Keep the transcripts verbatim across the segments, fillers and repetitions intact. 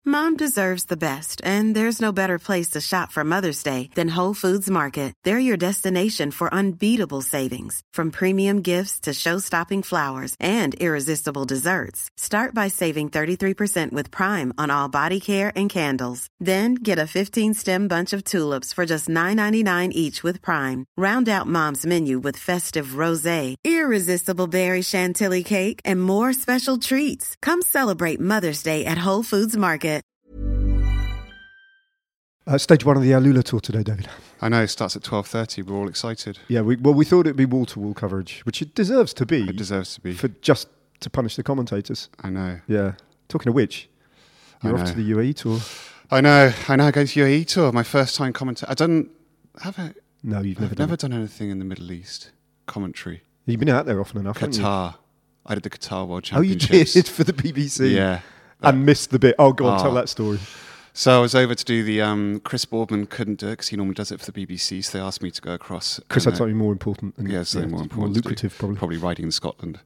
Mom deserves the best, and there's no better place to shop for Mother's Day than Whole Foods Market. They're your destination for unbeatable savings, from premium gifts to show-stopping flowers and irresistible desserts. Start by saving thirty-three percent with Prime on all body care and candles. Then get a fifteen-stem bunch of tulips for just nine ninety-nine each with Prime. Round out Mom's menu with festive rosé, irresistible berry chantilly cake, and more special treats. Come celebrate Mother's Day at Whole Foods Market. Uh, stage one of the Alula tour today, David. I know, it starts at twelve thirty. We're all excited. Yeah, we, well, we thought it'd be wall-to-wall coverage, which it deserves to be. It deserves to be. For just to punish the commentators. I know. Yeah. Talking of which, you're I off know. to the U A E tour. I know. I know. Going to U A E tour. My first time commentating. I don't have I? No, you've never I've done never it. done anything in the Middle East commentary. You've been out there often enough, haven't you? Qatar. I did the Qatar World Oh, you Championships. did for the B B C? Yeah. And missed the bit. Oh, go on, Oh. tell that story. So I was over to do the. Um, Chris Boardman couldn't do it because he normally does it for the B B C. So they asked me to go across. Chris and, had uh, something more important. And, Yeah, something more important. More to do. lucrative, probably. Probably riding in Scotland.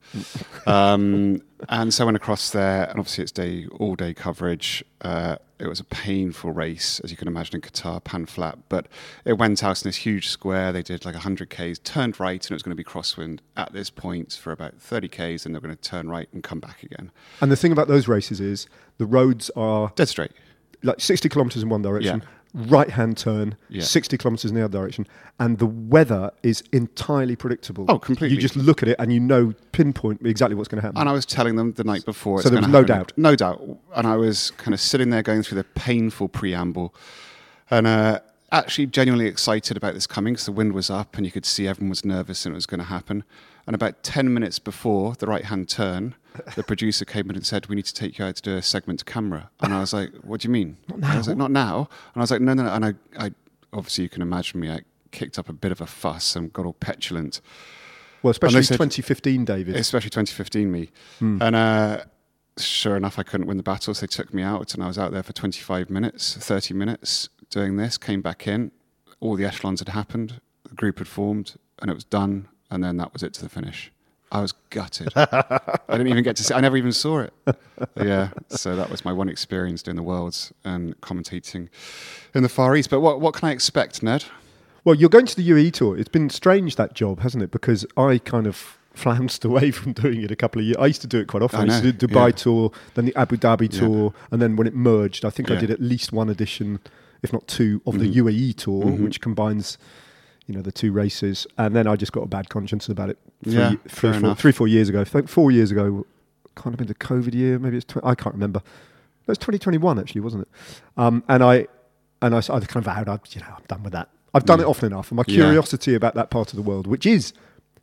um, and so I went across there, and obviously it's day all day coverage. Uh, it was a painful race, as you can imagine, in Qatar, pan flat. But it went out in this huge square. They did like one hundred kays, turned right, and it was going to be crosswind at this point for about thirty kays, and they're going to turn right and come back again. And the thing about those races is the roads are Dead straight. like sixty kilometres in one direction, Yeah. right-hand turn, Yeah. sixty kilometres in the other direction, and the weather is entirely predictable. Oh, completely. You just look at it and you know pinpoint exactly what's going to happen. And I was telling them the night before. So it's there was gonna no happen. doubt? No doubt. And I was kind of sitting there going through the painful preamble and uh, actually genuinely excited about this coming because the wind was up and you could see everyone was nervous and it was going to happen. And about ten minutes before the right-hand turn, the producer came in and said, "We need to take you out to do a segment to camera." And I was like, "What do you mean?" Not now. I was like, "Not now." And I was like, "No, no, no." And I, I obviously, you can imagine me, I kicked up a bit of a fuss and got all petulant. well, especially said- twenty fifteen, David. Especially twenty fifteen me. And uh, sure enough, I couldn't win the battle, so they took me out, and I was out there for twenty-five minutes, thirty minutes doing this, came back in, all the echelons had happened, the group had formed, and it was done, and then that was it to the finish. I was gutted. I didn't even get to see I never even saw it. Yeah, so that was my one experience doing the Worlds and commentating in the Far East. But what, what can I expect, Ned? Well, you're going to the U A E tour. It's been strange, that job, hasn't it? Because I kind of flounced away from doing it a couple of years. I used to do it quite often. I I, used know, to do Dubai yeah. tour, then the Abu Dhabi Yeah. tour, and then when it merged, I think I Yeah. did at least one edition, if not two, of the Mhm. U A E tour, Mhm. which combines, you know, the two races. And then I just got a bad conscience about it. Three, Yeah, three, fair four, enough. three, four years ago. I think four years ago, kind of been the COVID year. Maybe it's tw- I can't remember. It was twenty twenty-one actually, wasn't it? Um, and I and I, s- I kind of vowed, I, you know, I'm done with that. I've done Yeah. it often enough. And my Yeah. curiosity about that part of the world, which is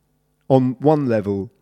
on one level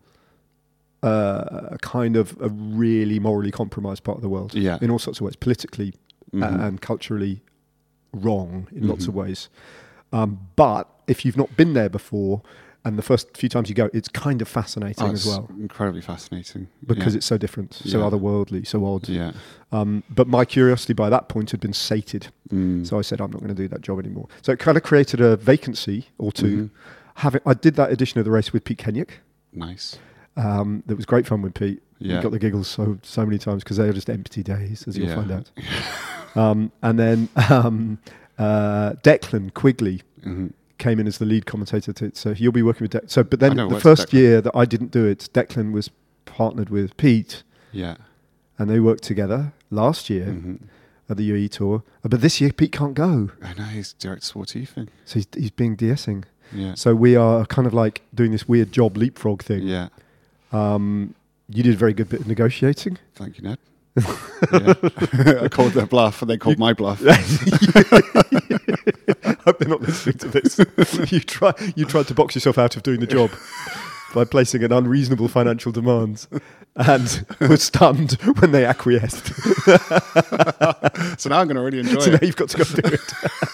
uh, kind of a really morally compromised part of the world, Yeah. in all sorts of ways, politically Mhm. uh, and culturally wrong in lots Mhm. of ways. Um, but if you've not been there before, and the first few times you go, it's kind of fascinating Oh, as it's well incredibly fascinating. because yeah. it's so different, so Yeah. otherworldly, so odd. Yeah. Um, but my curiosity by that point had been sated, Mm. so I said I'm not going to do that job anymore. So it kind of created a vacancy or 2 Mhm. Having I did that edition of the race with Pete Kenyock. Nice. Um, that was great fun with Pete. Yeah. We got the giggles so so many times because they were just empty days, as you'll Yeah. find out. um, and then um, uh, Declan Quigley Mhm. came in as the lead commentator. To it, so you'll be working with Declan. So, but then I know, the what's first Declan? year that I didn't do it, Declan was partnered with Pete, Yeah. and they worked together last year Mhm. at the U A E tour. Uh, But this year Pete can't go, I know, he's direct sportif. so he's he's being DSing. Yeah. So we are kind of like doing this weird job leapfrog thing. Yeah. Um, you did a very good bit of negotiating. Thank you, Ned. Yeah. I called their bluff and they called my bluff. I hope they're not listening to this. you try you tried to box yourself out of doing the job by placing an unreasonable financial demands and were stunned when they acquiesced. So now I'm going to really enjoy So now it. you've got to go do it.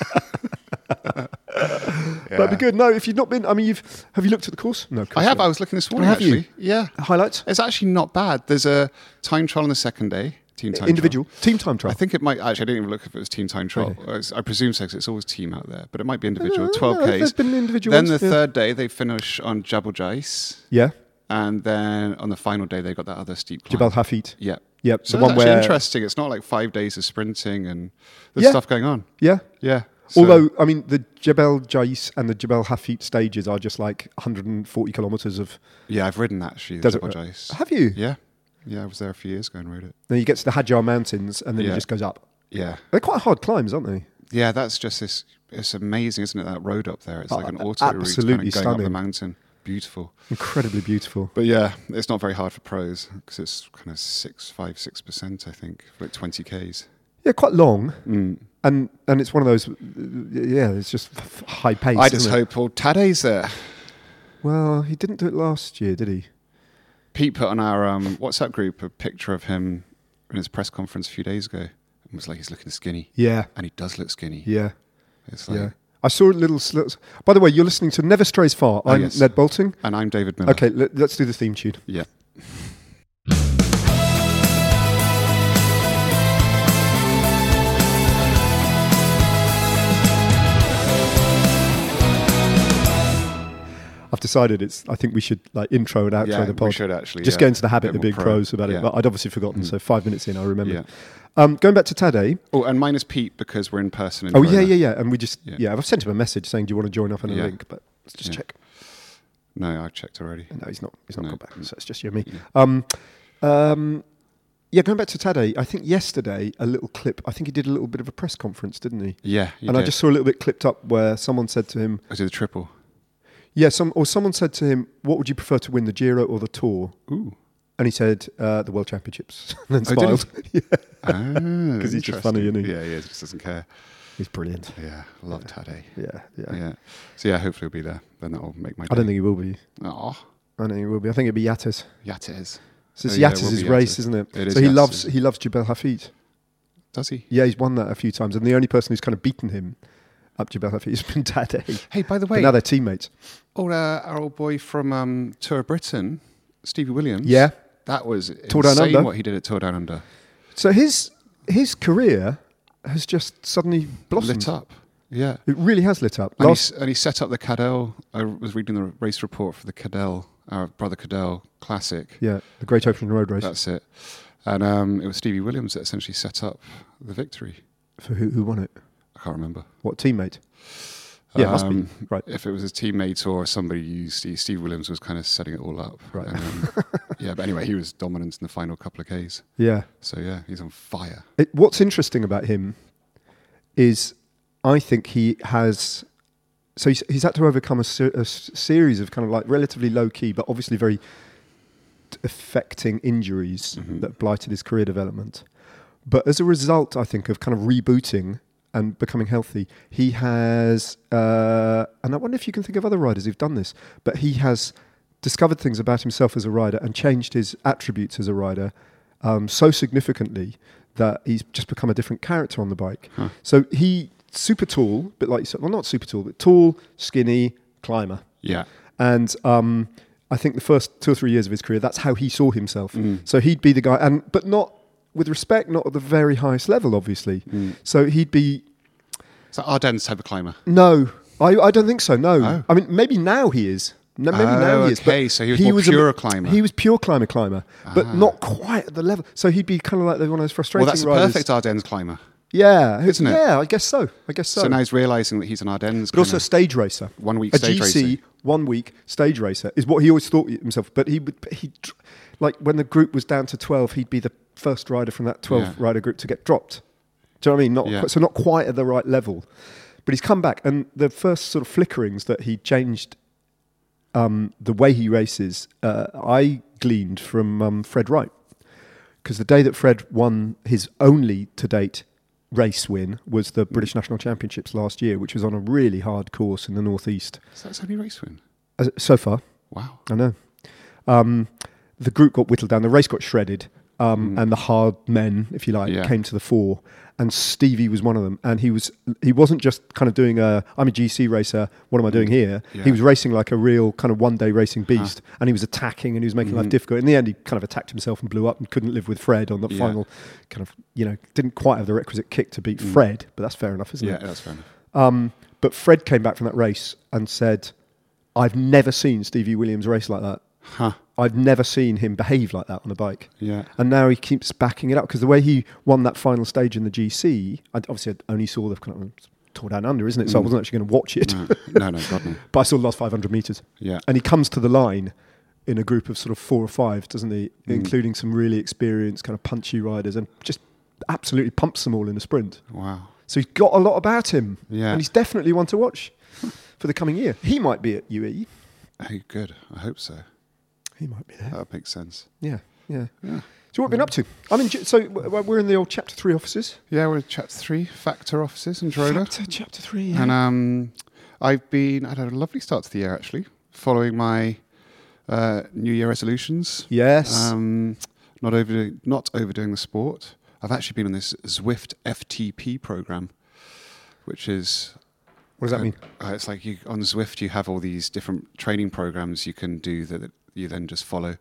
But it'd be good. No, if you've not been, I mean, you've have you looked at the course? No, of I course have. not. I was looking this morning, Have you? actually. Yeah. Highlights? It's actually not bad. There's a time trial on the second day. Team time Individual trial. team time trial. I think it might, actually, I didn't even look if it was team time trial. Okay. I was- I presume so, 'cause it's always team out there, but it might be individual. Uh, twelve no, Ks. there's been individual Then ones, the yeah. third day, they finish on Jabal Jais. Yeah, And then on the final day, they got that other steep climb. Jabal Hafid. Yeah. Yep, So the it's one actually where interesting. It's not like five days of sprinting and there's Yeah. stuff going on. yeah. Yeah. So- Although, I mean, the Jebel Jais and the Jebel Hafit stages are just like one hundred forty kilometres of yeah, I've ridden that actually. The desert. Jebel road. Jais. Have you? Yeah. Yeah, I was there a few years ago and rode it. Then you get to the Hajar Mountains, and then Yeah. it just goes up. Yeah. They're quite hard climbs, aren't they? Yeah, that's just this. It's amazing, isn't it? That road up there. It's Oh, like an auto route kind absolutely of going up the stunning. mountain. Beautiful. Incredibly beautiful. But yeah, it's not very hard for pros because it's kind of six, five, six percent. I think for like twenty k's. Yeah, quite long, Mm. and and it's one of those. uh, Yeah, it's just f- f- high pace. I just isn't it? hope Paul Tadde's there. Well, he didn't do it last year, did he? Pete put on our um, WhatsApp group a picture of him in his press conference a few days ago. It was like he's looking skinny, Yeah, and he does look skinny. yeah, It's like, yeah. I saw a little. Sl- By the way, you're listening to Never Strays Far. Oh, I'm yes. Ned Bolting. And I'm David Miller. Okay, let, let's do the theme tune. Yeah. I've decided it's. I think we should like intro and outro Yeah, the pod. we should actually. Just yeah. get into the habit Bit of being more pro. pros about Yeah. it. But I'd obviously forgotten, Mm. so five minutes in, I remember. Yeah. Um, going back to Tadej. Oh, and mine is Pete because we're in person. In Oh yeah, Verona. yeah, yeah. And we just Yeah. yeah. I've sent him a message saying, "Do you want to join up on a Yeah. link?" But let's just Yeah. check. No, I checked already. No, he's not. He's not No. got back. So it's just you and me. Yeah. Um, um, yeah, going back to Tadej. I think yesterday a little clip. I think he did a little bit of a press conference, didn't he? Yeah, you and I did. just saw a little bit clipped up where someone said to him, I did the triple. "Yeah," some or someone said to him, "What would you prefer to win, the Giro or the Tour?" Ooh. And he said, uh, "The World Championships." and then Oh, did he? smiled. yeah, Ah, 'Cause he's just funny, interesting. isn't he? Yeah, he is, just doesn't care. he's brilliant. Yeah, love Tadej. Yeah, yeah. Yeah. So yeah, hopefully he'll be there. Then that'll make my day. I don't think he will be. Oh, I don't think he will be. I think it'll be Yates. Yates. So it's Oh, yeah, it Yates' will be race, Yates. isn't it? It is so he Yates'. loves he loves Jebel Hafid. Does he? Yeah, he's won that a few times, and the only person who's kind of beaten him up Jebel Hafid has been Tadej. Hey, by the But way, now they're teammates. oh, uh, our old boy from um, Tour of Britain, Stevie Williams. Yeah. That was Tour Down insane Under. what he did at Tour Down Under. So his his career has just suddenly blossomed. Lit up. Yeah. It really has lit up. And, Last, he, and he set up the Cadel. I was reading the race report for the Cadel, our brother Cadel Classic. yeah, the Great Open Road Race. That's it. And um, it was Stevie Williams that essentially set up the victory. For who, who won it? I can't remember. What teammate? Yeah, it must be. Um, Right. If it was his teammate or somebody used, Steve, Steve Williams was kind of setting it all up. Right. And, um, yeah, but anyway, he was dominant in the final couple of Ks. Yeah. So yeah, he's on fire. It, what's interesting about him is I think he has. So he's, he's had to overcome a, ser- a s- series of kind of like relatively low key, but obviously very t- affecting injuries Mhm. that blighted his career development. But as a result, I think, of kind of rebooting and becoming healthy, he has, uh, and I wonder if you can think of other riders who've done this, but he has discovered things about himself as a rider and changed his attributes as a rider um, so significantly that he's just become a different character on the bike. Huh. So he, super tall, but like you said, well, not super tall, but tall, skinny, climber. Yeah. And um, I think the first two or three years of his career, that's how he saw himself. Mm. So he'd be the guy, and but not with respect, not at the very highest level, obviously. Mm. So he'd be So Ardennes type of climber. no, I, I don't think so. No, Oh. I mean maybe now he is. No, maybe Oh, now he is. okay, but so he was more a- pure climber. He was pure climber, climber, but Ah. not quite at the level. So he'd be kind of like one of those frustrating Well, that's a riders. perfect Ardennes climber. Yeah, Isn't it? Yeah, I guess so. I guess so. So, now he's realising that he's an Ardennes but also a kind stage racer. of one week A stage G C racer. one week stage racer is what he always thought himself. But he would he like when the group was down to twelve, he'd be the first rider from that twelve Yeah. rider group to get dropped. Do you know what I mean? Not Yeah. quite, so not quite at the right level. But he's come back, and the first sort of flickerings that he changed um, the way he races, uh, I gleaned from um, Fred Wright, because the day that Fred won his only to date race win was the British National Championships last year, which was on a really hard course in the northeast. Is that his only race win? As, so far, Wow. I know. Um, the group got whittled down. The race got shredded, um, Mm. and the hard men, if you like, Yeah. came to the fore. And Stevie was one of them. And he was he wasn't just kind of doing a I'm a G C racer. What am I doing here? Yeah. He was racing like a real kind of one day racing beast, and he was attacking and he was making life Mhm. difficult. In the end, he kind of attacked himself and blew up and couldn't live with Fred on the Yeah. final. Kind of you know didn't quite have the requisite kick to beat Mm. Fred, but that's fair enough, isn't Yeah, it? that's fair enough. Um, but Fred came back from that race and said, "I've never seen Stevie Williams race like that." Huh. I've never seen him behave like that on a bike. Yeah. And now he keeps backing it up because the way he won that final stage in the G C, I obviously I only saw the kind of Tour Down Under, isn't it? So mm. I wasn't actually going to watch it. No, no, no, God no. But I saw the last five hundred metres. Yeah. And he comes to the line in a group of sort of four or five, doesn't he? Mm. Including some really experienced kind of punchy riders, and just absolutely pumps them all in a sprint. Wow. So he's got a lot about him. Yeah. And he's definitely one to watch for the coming year. He might be at U A E. Hey, good. I hope so. He might be there. That makes sense. Yeah, yeah. Yeah. So what have you been up to? I'm in, so we're in the old Chapter three offices. Yeah, we're in Chapter three, Factor offices in Girona. Factor, Chapter three, yeah. And um, I've been, I had a lovely start to the year, actually, following my uh, New Year resolutions. Yes. Um, not, over, not overdoing the sport. I've actually been on this Zwift F T P program, which is... What does that uh, mean? Uh, it's like you, on Zwift, you have all these different training programs you can do that, that you then just follow.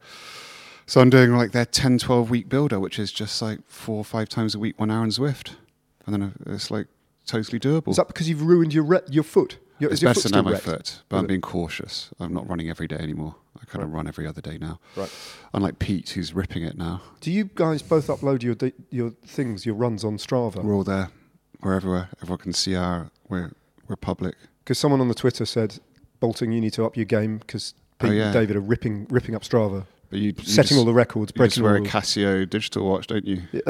So I'm doing like their ten, twelve week builder, which is just like four or five times a week, one hour in Zwift. And then it's like totally doable. Is that because you've ruined your re- your foot? Your, it's your better foot than still my wrecked? foot, but Is I'm it? being cautious. I'm not running every day anymore. I kind Right. of run every other day now. Right. Unlike Pete, who's ripping it now. Do you guys both upload your da- your things, your runs on Strava? We're all there. We're everywhere. Everyone can see our... We're, we're public. Because someone on the Twitter said, Bolting, you need to up your game because Pete Oh, yeah. and David are ripping ripping up Strava. But you, you Setting just, all the records, you just breaking wear all a the Casio digital watch, don't you? rules.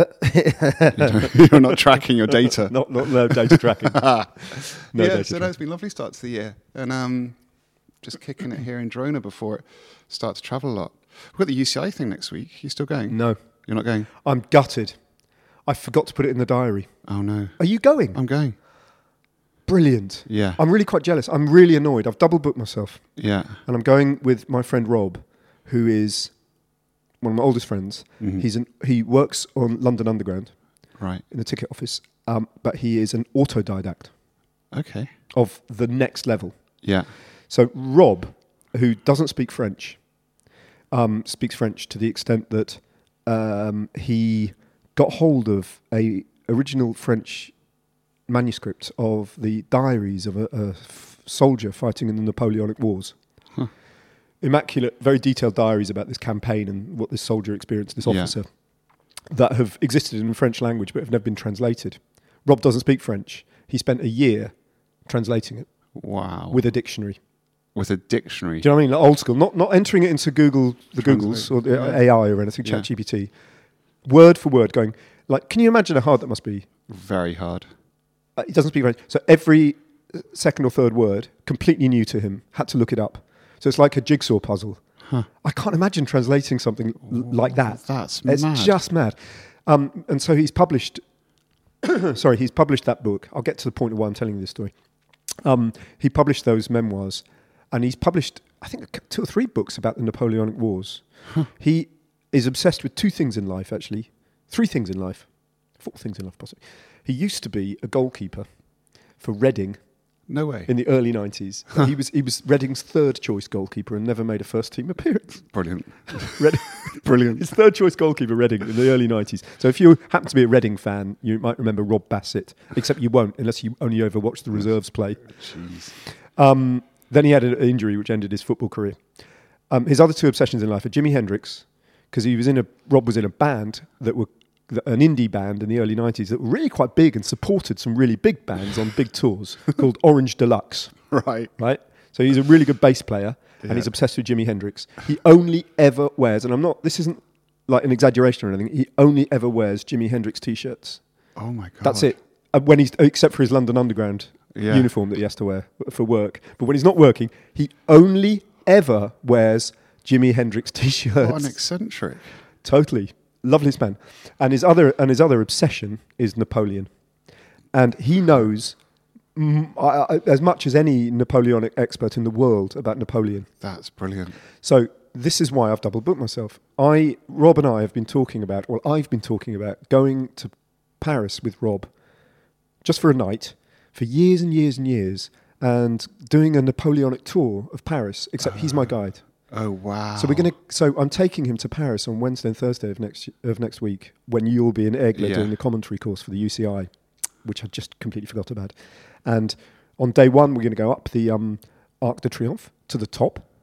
You don't- You're not tracking your data. not, not no data tracking. No yeah, data so tracking. that's been a lovely start to the year. And um, just kicking it here in Girona before it starts to travel a lot. We've got the U C I thing next week. You still going? No, You're not going? I'm gutted. I forgot to put it in the diary. Oh, no. Are you going? I'm going. Brilliant. Yeah. I'm really quite jealous. I'm really annoyed. I've double booked myself. Yeah. And I'm going with my friend Rob, who is one of my oldest friends. Mhm. He's an, he works on London Underground Right. in the ticket office, um, but he is an autodidact Okay. of the next level. Yeah. So Rob, who doesn't speak French, um, speaks French to the extent that um, he got hold of a original French manuscript of the diaries of a, a f- soldier fighting in the Napoleonic Wars. Huh. Immaculate, very detailed diaries about this campaign and what this soldier experienced, this Yeah. officer, that have existed in the French language but have never been translated. Rob doesn't speak French. He spent a year translating it Wow. with a dictionary. With a dictionary. Do you know what I mean? Like old school, not not entering it into Google, the Translate. Googles or the Yeah. A I or anything, Yeah. ChatGPT, word for word, going like, can you imagine how hard that must be? Very hard. Uh, he doesn't speak French, so every second or third word, completely new to him, had to look it up. So it's like a jigsaw puzzle. Huh. I can't imagine translating something l- like that. That's It's mad. just mad. Um, and so he's published. sorry, he's published that book. I'll get to the point of why I'm telling you this story. Um, he published those memoirs, and he's published, I think, two or three books about the Napoleonic Wars. Huh. He is obsessed with two things in life, actually, three things in life, four things in life, possibly. He used to be a goalkeeper for Reading No way. in the early nineties. he was he was Reading's third choice goalkeeper and never made a first team appearance. Brilliant. Reading, Brilliant. his third choice goalkeeper, Reading, in the early nineties. So if you happen to be a Reading fan, you might remember Rob Bassett, except you won't unless you only ever watch the reserves play. Jeez. Um, then he had an injury which ended his football career. Um, his other two obsessions in life are Jimi Hendrix, because he was in a Rob was in a band that were an indie band in the early nineties that were really quite big and supported some really big bands on big tours called Orange Deluxe. Right. Right? So he's a really good bass player Yeah. and he's obsessed with Jimi Hendrix. He only ever wears, and I'm not, this isn't like an exaggeration or anything, he only ever wears Jimi Hendrix t-shirts. Oh my God. That's it. Uh, when he's, except for his London Underground Yeah. uniform that he has to wear for work. But when he's not working, he only ever wears Jimi Hendrix t-shirts. What an eccentric. Totally. Loveliest man. And his other and his other obsession is Napoleon. And he knows mm, I, I, as much as any Napoleonic expert in the world about Napoleon. That's brilliant. So this is why I've double booked myself. I, Rob and I have been talking about, well, I've been talking about going to Paris with Rob just for a night for years and years and years and doing a Napoleonic tour of Paris, except he's my guide. Oh, wow. So we're going to. So I'm taking him to Paris on Wednesday and Thursday of next of next week when you'll be in Aigle Yeah. doing the commentary course for the U C I, which I just completely forgot about. And on day one, we're going to go up the um, Arc de Triomphe to the top,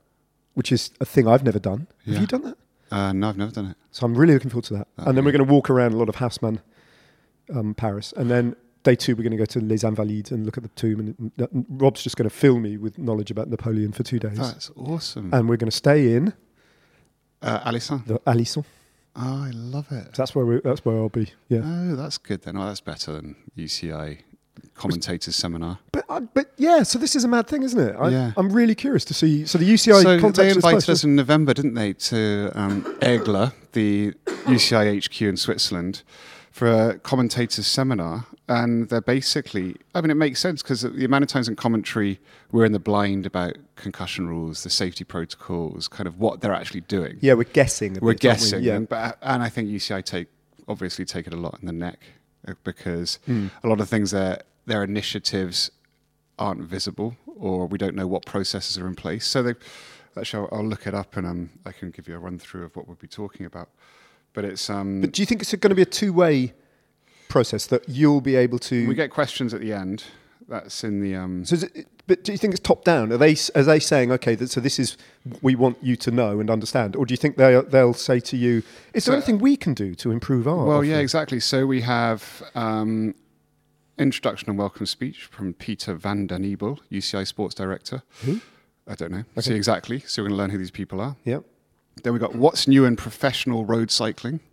which is a thing I've never done. Yeah. Have you done that? Uh, no, I've never done it. So I'm really looking forward to that. That'd and then be we're going to walk around a lot of Haussmann, um, Paris. And then day two, we're going to go to Les Invalides and look at the tomb. And, and Rob's just going to fill me with knowledge about Napoleon for two days. That's awesome. And we're going to stay in Uh, Alisson. the Alisson. Oh, I love it. So that's where we, that's where I'll be. Yeah. Oh, that's good then. Oh, that's better than U C I commentators seminar. But uh, but yeah, so this is a mad thing, isn't it? I, Yeah. I'm really curious to see. So the U C I So contacted they us invited first, us in November, didn't they, to um, Aigle, the U C I H Q in Switzerland, for a commentators seminar. And they're basically, I mean, it makes sense because the amount of times in commentary we're in the blind about concussion rules, the safety protocols, kind of what they're actually doing. Yeah, we're guessing. A We're bit, aren't we? guessing, Yeah. and, but, and I think U C I take obviously take it a lot in the neck uh, because Hmm. a lot of things their their initiatives aren't visible, or we don't know what processes are in place. So they actually, I'll, I'll look it up and um, I can give you a run through of what we'll be talking about. But it's um, But do you think it's going to be a two-way process that you'll be able to? we get questions at the end. That's in the um, So is it, but do you think it's top down? Are they are they saying, okay, th- so this is what we want you to know and understand, or do you think they they'll say to you, is there So- anything we can do to improve our? Well, yeah, offering? exactly. So we have um, introduction and welcome speech from Peter van den Ebel, U C I Sports Director. Who? I don't know. See exactly. So we're going to learn who these people are. Yeah. Then we got what's new in professional road cycling.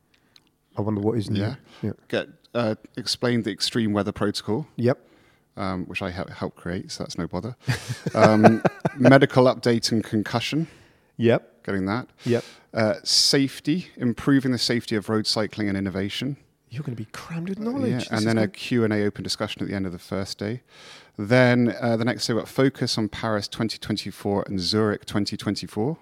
I wonder what is new. Yeah. Yeah. Get uh, explain the extreme weather protocol, Yep. um, which I help help create. So that's no bother. Um, medical update and concussion. Yep. Getting that. Yep. Uh, safety, improving the safety of road cycling and innovation. You're going to be crammed with knowledge. Yeah, This and is then a good. Q and A open discussion at the end of the first day. Then uh, the next day, we've got focus on Paris twenty twenty-four and Zurich twenty twenty-four.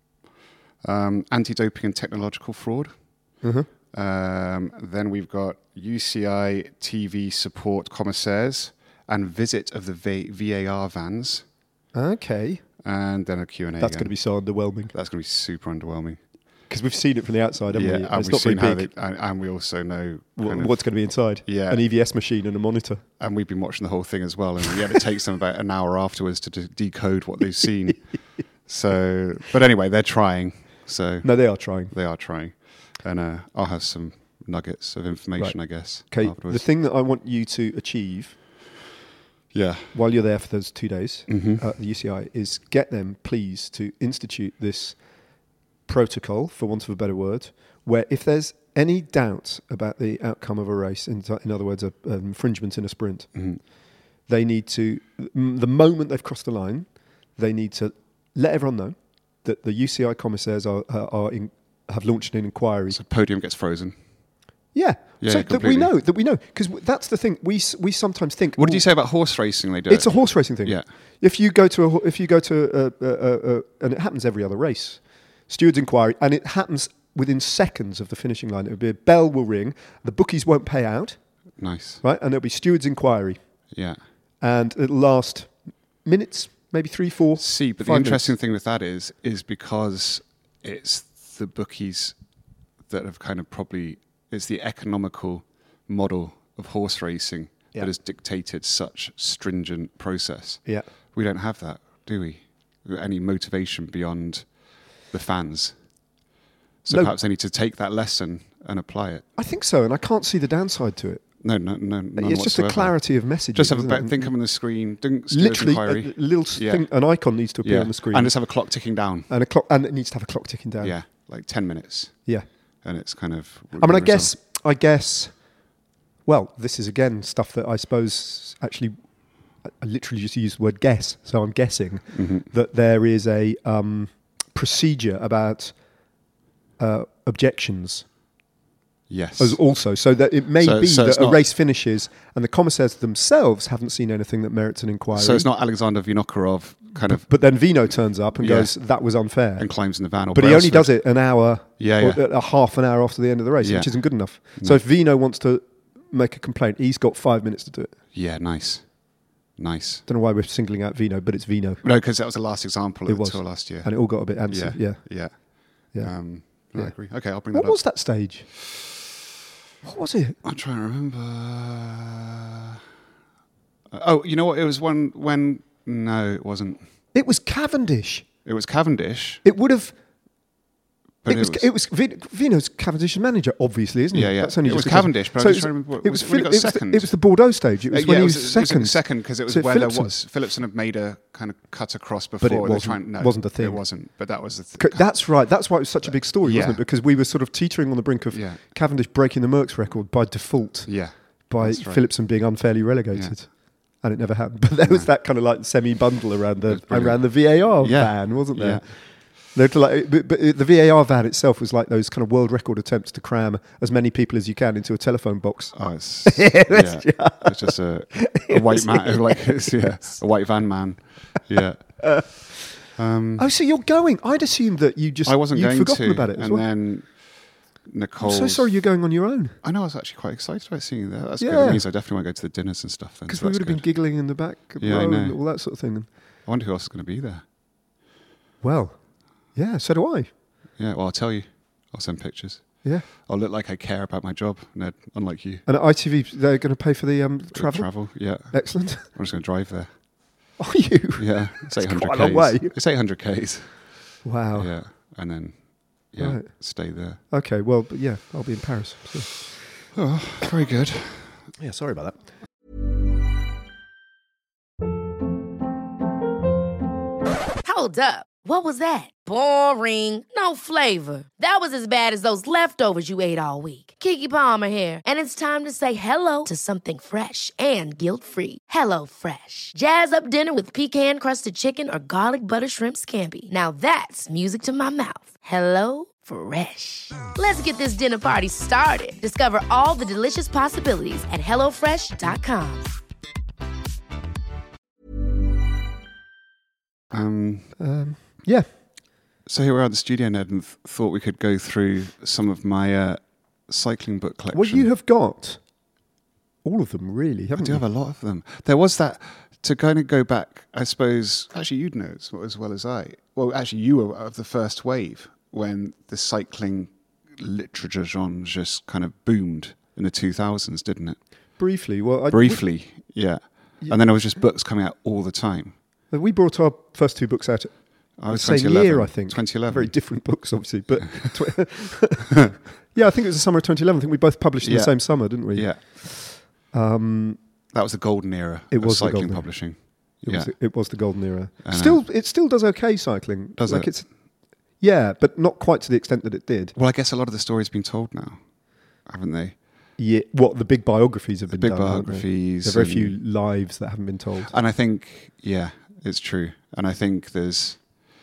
Um, anti-doping and technological fraud. Mhm. Um, then we've got U C I T V support commissaires and visit of the v- VAR vans. Okay. And then a Q and A That's again. going to be so underwhelming That's going to be super underwhelming. because we've seen it from the outside, haven't Yeah, we? and it's we've not very seen how big. they, and, and we also know Wh- kind of- what's going to be inside. Yeah. An E V S machine and a monitor. and we've been watching the whole thing as well, and yet it takes them about an hour afterwards to de- decode what they've seen. So, but anyway, they're trying. So No, they are trying. they are trying, and uh, I'll have some nuggets of information, I guess. Okay. afterwards. The thing that I want you to achieve yeah, while you're there for those two days Mhm. at the U C I is get them, please, to institute this protocol, for want of a better word, where if there's any doubt about the outcome of a race, in, in other words, a, an infringement in a sprint, Mhm. they need to, m- the moment they've crossed the line, they need to let everyone know that the U C I commissaires are, are, are in, have launched an inquiry. so podium gets frozen. Yeah, Yeah, so yeah, that we completely. know, that we know, because that's the thing. We s- we sometimes think. What did "Ooh, you say about horse racing? They do It's it? a horse racing thing. Yeah. If you go to a, ho- if you go to a, a, a, a, and it happens every other race, steward's inquiry, and it happens within seconds of the finishing line. It'll be a bell will ring, the bookies won't pay out, Nice. right, and there'll be steward's inquiry, Yeah. and it'll last minutes, maybe three, four. See, but the five interesting minutes. thing with that is, is because it's the bookies that have kind of probably, it's the economical model of horse racing Yeah. that has dictated such stringent process. Yeah. We don't have that, do we? Any motivation beyond the fans. So No. perhaps they need to take that lesson and apply it. I think so, and I can't see the downside to it. No, no, no. None it's just a whatsoever. clarity of messaging. Just have a isn't bit- it? thing come on the screen. Didn't steer's Literally, inquiry. a little s- Yeah. thing, an icon needs to appear yeah. on the screen, And just have a clock ticking down. and a clock, and it needs to have a clock ticking down. Yeah, like ten minutes. Yeah. And it's kind of. I mean, I guess, I guess, well, this is again stuff that I suppose actually, I I literally just used the word guess. So I'm guessing Mm-hmm. that there is a um, procedure about uh, objections Yes. as also, so that it may So- be so that it's a not- race finishes and the commissaires themselves haven't seen anything that merits an inquiry. So it's not Alexander Vinokurov kind of But then Vino turns up and Yeah. goes, "That was unfair." and climbs in the van. Or But he only Brailsford. does it an hour, Yeah, or yeah. a half an hour after the end of the race, Yeah. which isn't good enough. So if Vino wants to make a complaint, he's got five minutes to do it. Yeah, nice, nice. Don't know why we're singling out Vino, but it's Vino, No, because that was the last example It of the was. tour last year. and it all got a bit antsy. Yeah, yeah, yeah. Um, no, I Yeah. agree. Okay, I'll bring What that up. was that stage? What was it? I'm trying to remember. Uh, oh, you know what? It was one when. No, it wasn't. It was Cavendish. It was Cavendish. It would have. But It was, it was Vin- Vino's Cavendish's manager, obviously, isn't it? Yeah, yeah. That's only It just was because- Cavendish, but I so was it trying to remember what- It was, was it when he Phil- got it, was the, second? it was the Bordeaux stage. It was Uh, when yeah, he it was, was, second. It was second because it was So where there Philipson- was Philipson had made a kind of cut across before. But it They were wasn't- trying, no, wasn't a thing. It wasn't, but that was the C- thing. That's right. That's why it was such a big story, Yeah. wasn't it? Because we were sort of teetering on the brink of Yeah. Cavendish breaking the Merckx record by default, Yeah, by that's right. Philipson being unfairly relegated. And it never happened. But there was that kind of like semi-bundle around the brilliant. around the V A R Yeah. van, wasn't there? Yeah. They're like, but, but the V A R van itself was like those kind of world record attempts to cram as many people as you can into a telephone box. Oh, it's, yeah, it's just a, a white man, like it's, yeah, a white van man. Yeah. Um, Oh, so you're going? I'd assumed that you just I wasn't you'd going forgotten to, about it as and well. then Nicole. I'm so sorry you're going on your own I know. I was actually quite excited about seeing you there. That's good. Yeah. It means I definitely want to go to the dinners and stuff. Then because so we that's would have been good. giggling in the back Yeah, I row and know. all that sort of thing. I wonder who else is going to be there. Well, yeah, so do I. Yeah. Well, I'll tell you. I'll send pictures. Yeah. I'll look like I care about my job, Ned. Unlike you. And at I T V, they're going to pay for the um, The travel. Travel. Yeah. Excellent. I'm just going to drive there. Are you? Yeah. It's eight hundred quite a long way. It's eight hundred k's. Wow. Yeah. And then, yeah, Right. stay there. Okay. Well, but yeah, I'll be in Paris. So. Oh, very good. Yeah. Sorry about that. Hold up. What was that? Boring. No flavor. That was as bad as those leftovers you ate all week. Keke Palmer here, and it's time to say hello to something fresh and guilt-free. Hello Fresh. Jazz up dinner with pecan-crusted chicken or garlic butter shrimp scampi. Now that's music to my mouth. Hello Fresh. Let's get this dinner party started. Discover all the delicious possibilities at hello fresh dot com. Um, Um, yeah. so here we are at the studio, Ned, and th- thought we could go through some of my uh, cycling book collection. Well, you have got all of them, really, I haven't do you? have a lot of them. There was that, to kind of go back, I suppose, actually you'd know as, as well as I. Well, actually you were of the first wave when the cycling literature genre just kind of boomed in the two thousands, didn't it? Briefly. Well, I, Briefly, yeah. And then there was just books coming out all the time. We, we brought our first two books out at I the was same twenty eleven. year, I think. twenty eleven. Very different books, obviously. But tw- yeah, I think it was the summer of twenty eleven. I think we both published in Yeah. the same summer, didn't we? Yeah. Um, That was the golden era It of was the cycling golden era. publishing. it, Yeah. was, it was the golden era. I know. Still, it still does okay, cycling. Does like it? It's, yeah, but not quite to the extent that it did. Well, I guess a lot of the story's been told now, haven't they? Yeah, what the big biographies have The been big done. haven't they? biographies. There are very and- few lives that haven't been told. And I think, yeah, it's true. And I think there's,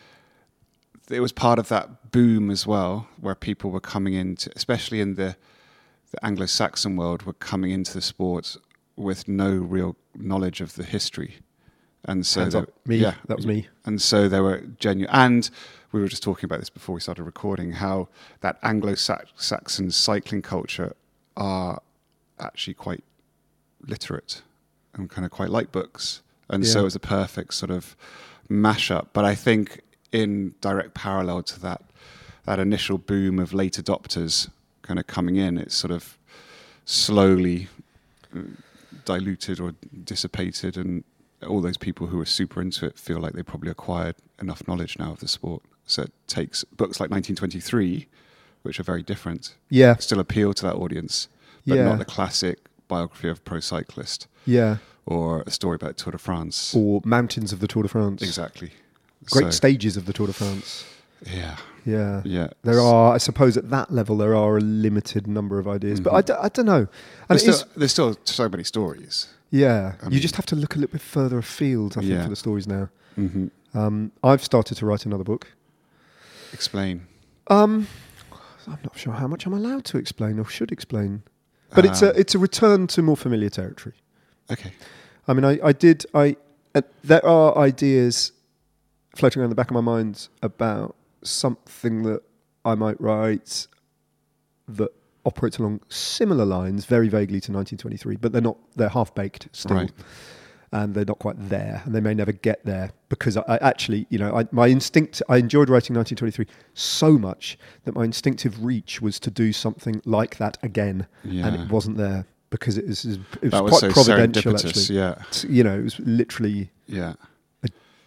it was part of that boom as well, where people were coming into, especially in the, the Anglo-Saxon world, were coming into the sport with no real knowledge of the history. And so, Hands they- up. Me. yeah, That was me. And so they were genuine. And we were just talking about this before we started recording, how that Anglo-Saxon cycling culture are actually quite literate and kind of quite like books. And so Yeah. it was a perfect sort of mashup. But I think in direct parallel to that, that initial boom of late adopters kind of coming in, it's sort of slowly uh, diluted or dissipated, and all those people who were super into it feel like they probably acquired enough knowledge now of the sport. So it takes books like nineteen twenty-three, which are very different, Yeah, still appeal to that audience, but Yeah. not the classic biography of a pro cyclist yeah. or a story about Tour de France. Or Mountains of the Tour de France. Exactly. Great So, stages of the Tour de France. Yeah. Yeah. Yeah. There are, I suppose, at that level, there are a limited number of ideas. But I, d- I don't know. And There's it is, still, there's still so many stories. yeah, I you mean- just have to look a little bit further afield, I think, Yeah. for the stories now. hmm Um, I've started to write another book. Explain. Um, I'm not sure how much I'm allowed to explain or should explain. But it's a Um, it's a return to more familiar territory. Okay. I mean, I, I did, I uh, there are ideas floating around the back of my mind about something that I might write that operates along similar lines, very vaguely to nineteen twenty-three, but they're not, they're half-baked still. Right. And they're not quite there, and they may never get there, because I, I actually, you know, I, my instinct, I enjoyed writing nineteen twenty-three so much that my instinctive reach was to do something like that again, and Yeah. it wasn't there, because it was, it was That was quite so providential, serendipitous. actually. Yeah. T- You know, it was literally Yeah.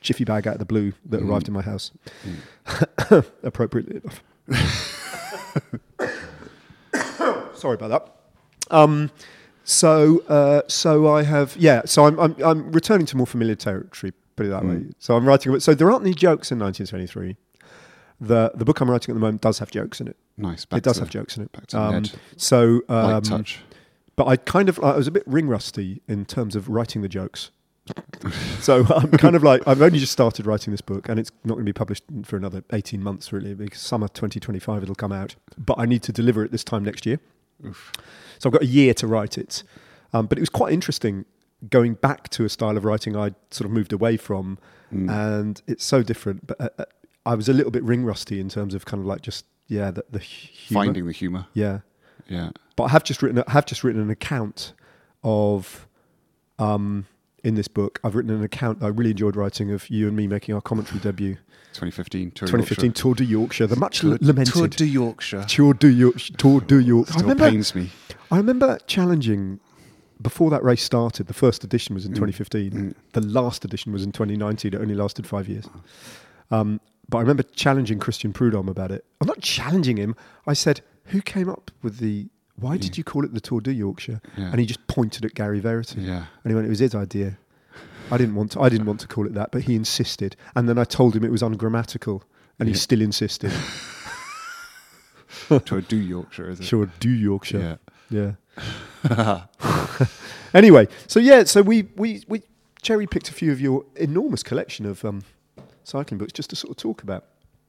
jiffy bag out of the blue that Mm. arrived in my house. Mm. Appropriately enough. Sorry about that. Um, so, uh, so I have, yeah. So I'm, I'm, I'm returning to more familiar territory. Put it that Mm. way. So I'm writing. So there aren't any jokes in nineteen seventy-three. The the book I'm writing at the moment does have jokes in it. Nice. Back It does to have jokes in it. back to Um, Ned. so, um, Light touch. but I kind of, I was a bit ring rusty in terms of writing the jokes. So I'm kind of like, I've only just started writing this book, and it's not going to be published for another eighteen months, really, because summer twenty twenty-five it'll come out. But I need to deliver it this time next year. Oof. So I've got a year to write it. Um, but it was quite interesting going back to a style of writing I'd sort of moved away from, Mm. and it's so different. But uh, uh, I was a little bit ring rusty in terms of kind of like just, yeah, the, the humour. Finding the humour. Yeah. Yeah. But I have just written I have just written an account of um in this book. I've written an account that I really enjoyed writing of you and me making our commentary debut. twenty fifteen Tour twenty fifteen Yorkshire. Tour de Yorkshire, the much Tour, lamented Tour de Yorkshire. Tour de Yorkshire. Tour de Yorkshire. I Still remember, pains me. I remember challenging before that race started. The first edition was in Mm. twenty fifteen. Mm. The last edition was in twenty nineteen. It only lasted five years. Um, but I remember challenging Christian Prudhomme about it. I'm not challenging him. I said, "Who came up with the? Why did Yeah. you call it the Tour de Yorkshire?" Yeah. And he just pointed at Gary Verity. Yeah. And he went, "It was his idea. I didn't want to. I didn't want to call it that, but he insisted." And then I told him it was ungrammatical, and he Yeah. still insisted. Tour du Yorkshire, is it? Sure, do Yorkshire. Yeah. Yeah. Anyway, so yeah, so we we we cherry picked a few of your enormous collection of um, cycling books just to sort of talk about.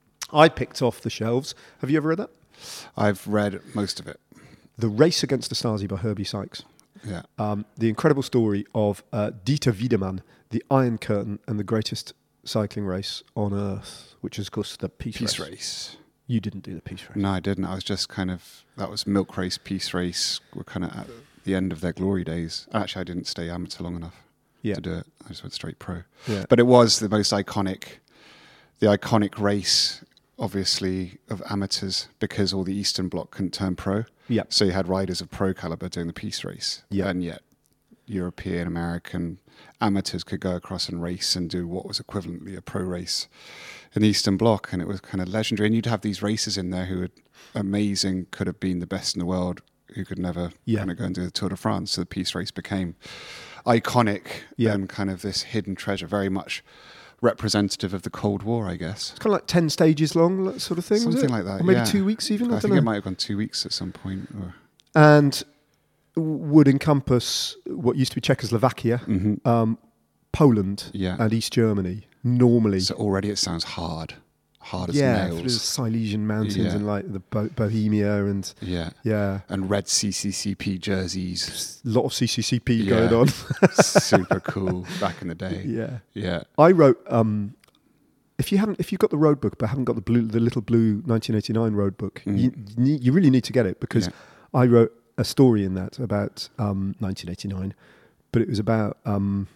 I picked off the shelves. Have you ever read that? I've read most of it. The Race Against the Stasi by Herbie Sykes. Yeah. Um, the incredible story of uh, Dieter Wiedemann, the Iron Curtain, and the greatest cycling race on earth, which is, of course, the Peace, Peace race. race. You didn't do the Peace race. No, I didn't. I was just kind of, that was Milk Race, Peace Race. We're kind of at the end of their glory days. Actually, I didn't stay amateur long enough Yeah. to do it. I just went straight pro. Yeah. But it was the most iconic, the iconic race, obviously, of amateurs because all the Eastern Bloc couldn't turn pro. Yeah. So you had riders of pro caliber doing the Peace Race. Yeah. And yet European, American amateurs could go across and race and do what was equivalently a pro race in the Eastern Bloc. And it was kind of legendary. And you'd have these racers in there who were amazing, could have been the best in the world, who could never Yeah. kind of go and do the Tour de France. So the Peace Race became iconic Yeah. and kind of this hidden treasure, very much representative of the Cold War, I guess. It's kind of like ten stages long, that sort of thing, was Something it? like that, Or maybe yeah. two weeks even, I, I don't think know. it might have gone two weeks at some point. Or, And would encompass what used to be Czechoslovakia, Mhm. um, Poland, Yeah. and East Germany, normally. So already it sounds hard, hard as yeah, through the nails. Silesian mountains Yeah. and like the Bo- Bohemia and Yeah, yeah, and red C C C P jerseys, a lot of C C C P Yeah. going on. super cool back in the day. Yeah, Yeah, I wrote. Um, if you haven't, if you've got the road book but haven't got the blue, the little blue nineteen eighty-nine road book, Mm. you, you need- you really need to get it because Yeah. I wrote a story in that about um, nineteen eighty-nine, but it was about um,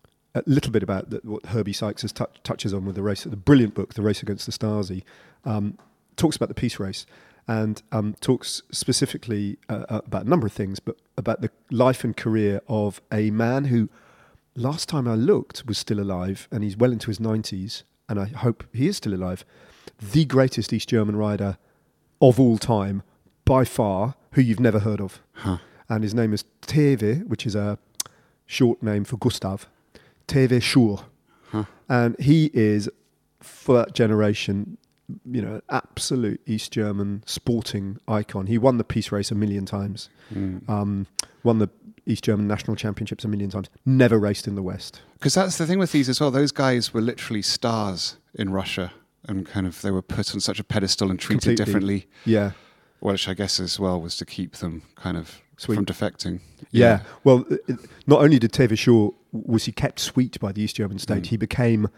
a little bit about the, what Herbie Sykes has touch, touches on with the race, the brilliant book, The Race Against the Stasi, um, talks about the peace race and um, talks specifically uh, about a number of things, but about the life and career of a man who, last time I looked, was still alive, and he's well into his nineties, and I hope he is still alive, the greatest East German rider of all time, by far, who you've never heard of. Huh. And his name is Teve, which is a short name for Gustav, Teve Schur. Huh. And he is, for that generation, you know, an absolute East German sporting icon. He won the peace race a million times, Mm. um, won the East German national championships a million times, never raced in the West. Because that's the thing with these as well. Those guys were literally stars in Russia, and kind of they were put on such a pedestal and treated Completely. differently. Yeah. Which I guess as well was to keep them kind of Sweet. from defecting. Yeah. Well, it- not only did Teve Schur, was he kept sweet by the East German state, Mm. he became,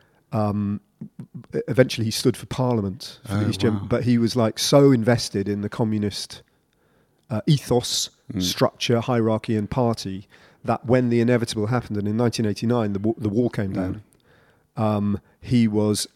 um, eventually he stood for parliament for the Oh, East German, wow. but he was like so invested in the communist uh, ethos, Mm. structure, hierarchy and party that when the inevitable happened, and in nineteen eighty-nine the, wa- the wall came down, um, he was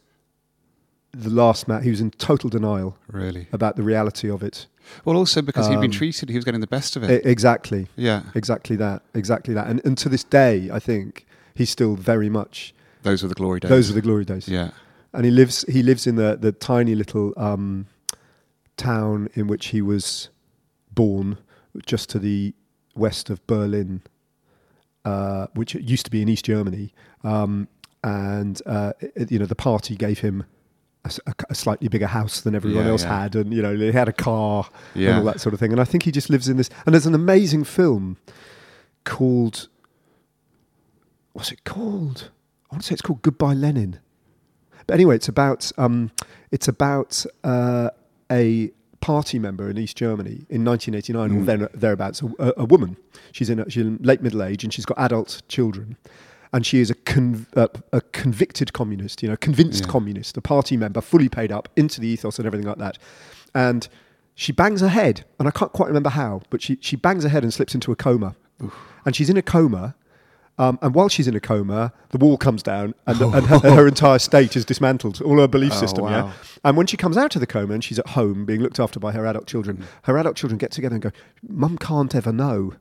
the last man, he was in total denial Really. about the reality of it. Well, also because he'd been Um, treated, he was getting the best of E- it. exactly. yeah. Exactly that. Exactly that. And, and to this day, I think he's still very much Those were the glory days. Those were the glory days. Yeah. And he lives he lives in the, the tiny little um, town in which he was born, just to the west of Berlin, uh, which used to be in East Germany. Um, and, uh, it, you know, the party gave him a, a, a slightly bigger house than everyone Yeah, else yeah. had. And, you know, he had a car Yeah. and all that sort of thing. And I think he just lives in this. And there's an amazing film called, what's it called? I want to say it's called Goodbye Lenin. But anyway, it's about um, it's about uh, a party member in East Germany in nineteen eighty-nine Mm. or then thereabouts, a, a woman. She's in a, she's in late middle age and she's got adult children, and she is a con- uh, a convicted communist, you know, convinced Yeah. communist, a party member, fully paid up into the ethos and everything like that, and she bangs her head, and I can't quite remember how, but she she bangs her head and slips into a coma, Oof. and she's in a coma. Um, and while she's in a coma, the wall comes down and, the, and her, her entire state is dismantled, all her belief Oh, system, wow. yeah? And when she comes out of the coma and she's at home being looked after by her adult children, Mm. her adult children get together and go, Mum can't ever know.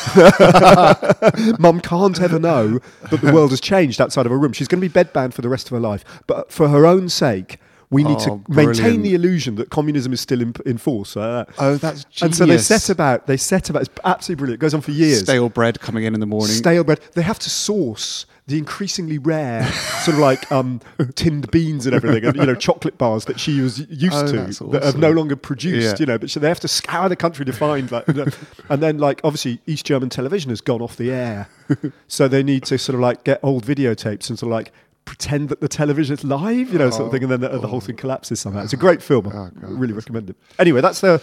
Mum can't ever know that the world has changed outside of her room. She's going to be bedbound for the rest of her life. But for her own sake, we need Oh, to maintain brilliant. the illusion that communism is still in, in force. Uh, Oh, that's genius. and so they set about, they set about, it's absolutely brilliant. It goes on for years. Stale bread coming in in the morning. Stale bread. They have to source the increasingly rare sort of like um, tinned beans and everything, and you know, chocolate bars that she was used Oh, to that's that have awesome. no longer produced. Yeah. You know, but so they have to scour the country to find like, you know, and then like obviously East German television has gone off the air, so they need to sort of like get old videotapes and sort of like pretend that the television is live, you know, sort of thing, and then the, the whole thing collapses somehow. It's a great film. I Oh, God. really recommend it. Anyway, that's the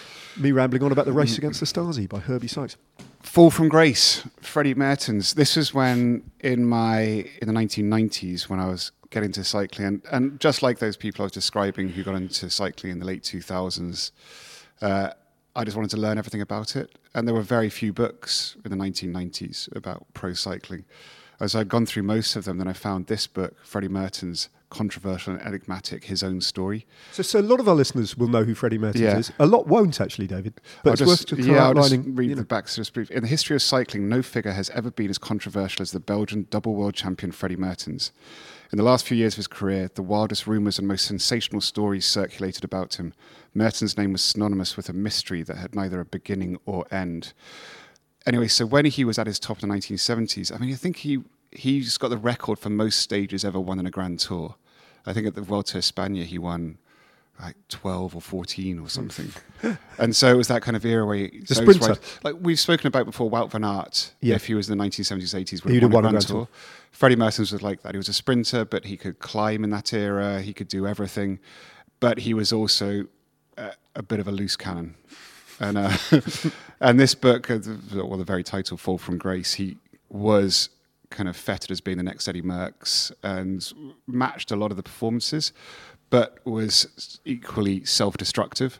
me rambling on about the Race Against the Stasi by Herbie Sykes. Fall from Grace, Freddie Mertens. This was when in my in the nineteen nineties when I was getting into cycling, and, and just like those people I was describing who got into cycling in the late two thousands, uh, I just wanted to learn everything about it. And there were very few books in the nineteen nineties about pro cycling. As I'd gone through most of them, then I found this book, Freddie Mertens, Controversial and Enigmatic, His Own Story. So, so a lot of our listeners will know who Freddie Mertens Yeah. is. A lot won't actually, David. But I'll it's just, worth just yeah, I'll just outlining. read you know. the back just brief. In the history of cycling, no figure has ever been as controversial as the Belgian double world champion Freddie Mertens. In the last few years of his career, the wildest rumours and most sensational stories circulated about him. Mertens' name was synonymous with a mystery that had neither a beginning or end. Anyway, so when he was at his top in the nineteen seventies, I mean, I think he he's got the record for most stages ever won in a Grand Tour. I think at the Vuelta a España he won like twelve or fourteen or something. And so it was that kind of era where he, The those sprinter. riders- like we've spoken about before, Wout van Aert, Yeah. if he was in the nineteen seventies, eighties, would He'd have have won a won a Grand Grand Tour. Freddie Mertens was like that. He was a sprinter, but he could climb in that era. He could do everything. But he was also a, a bit of a loose cannon. And uh, and this book, uh, the- well, the very title, Fall from Grace, he was kind of feted as being the next Eddie Merckx and matched a lot of the performances, but was equally self-destructive.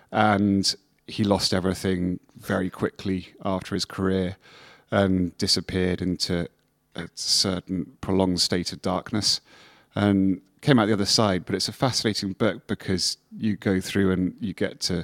And he lost everything very quickly after his career and disappeared into a certain prolonged state of darkness and came out the other side. But it's a fascinating book because you go through and you get to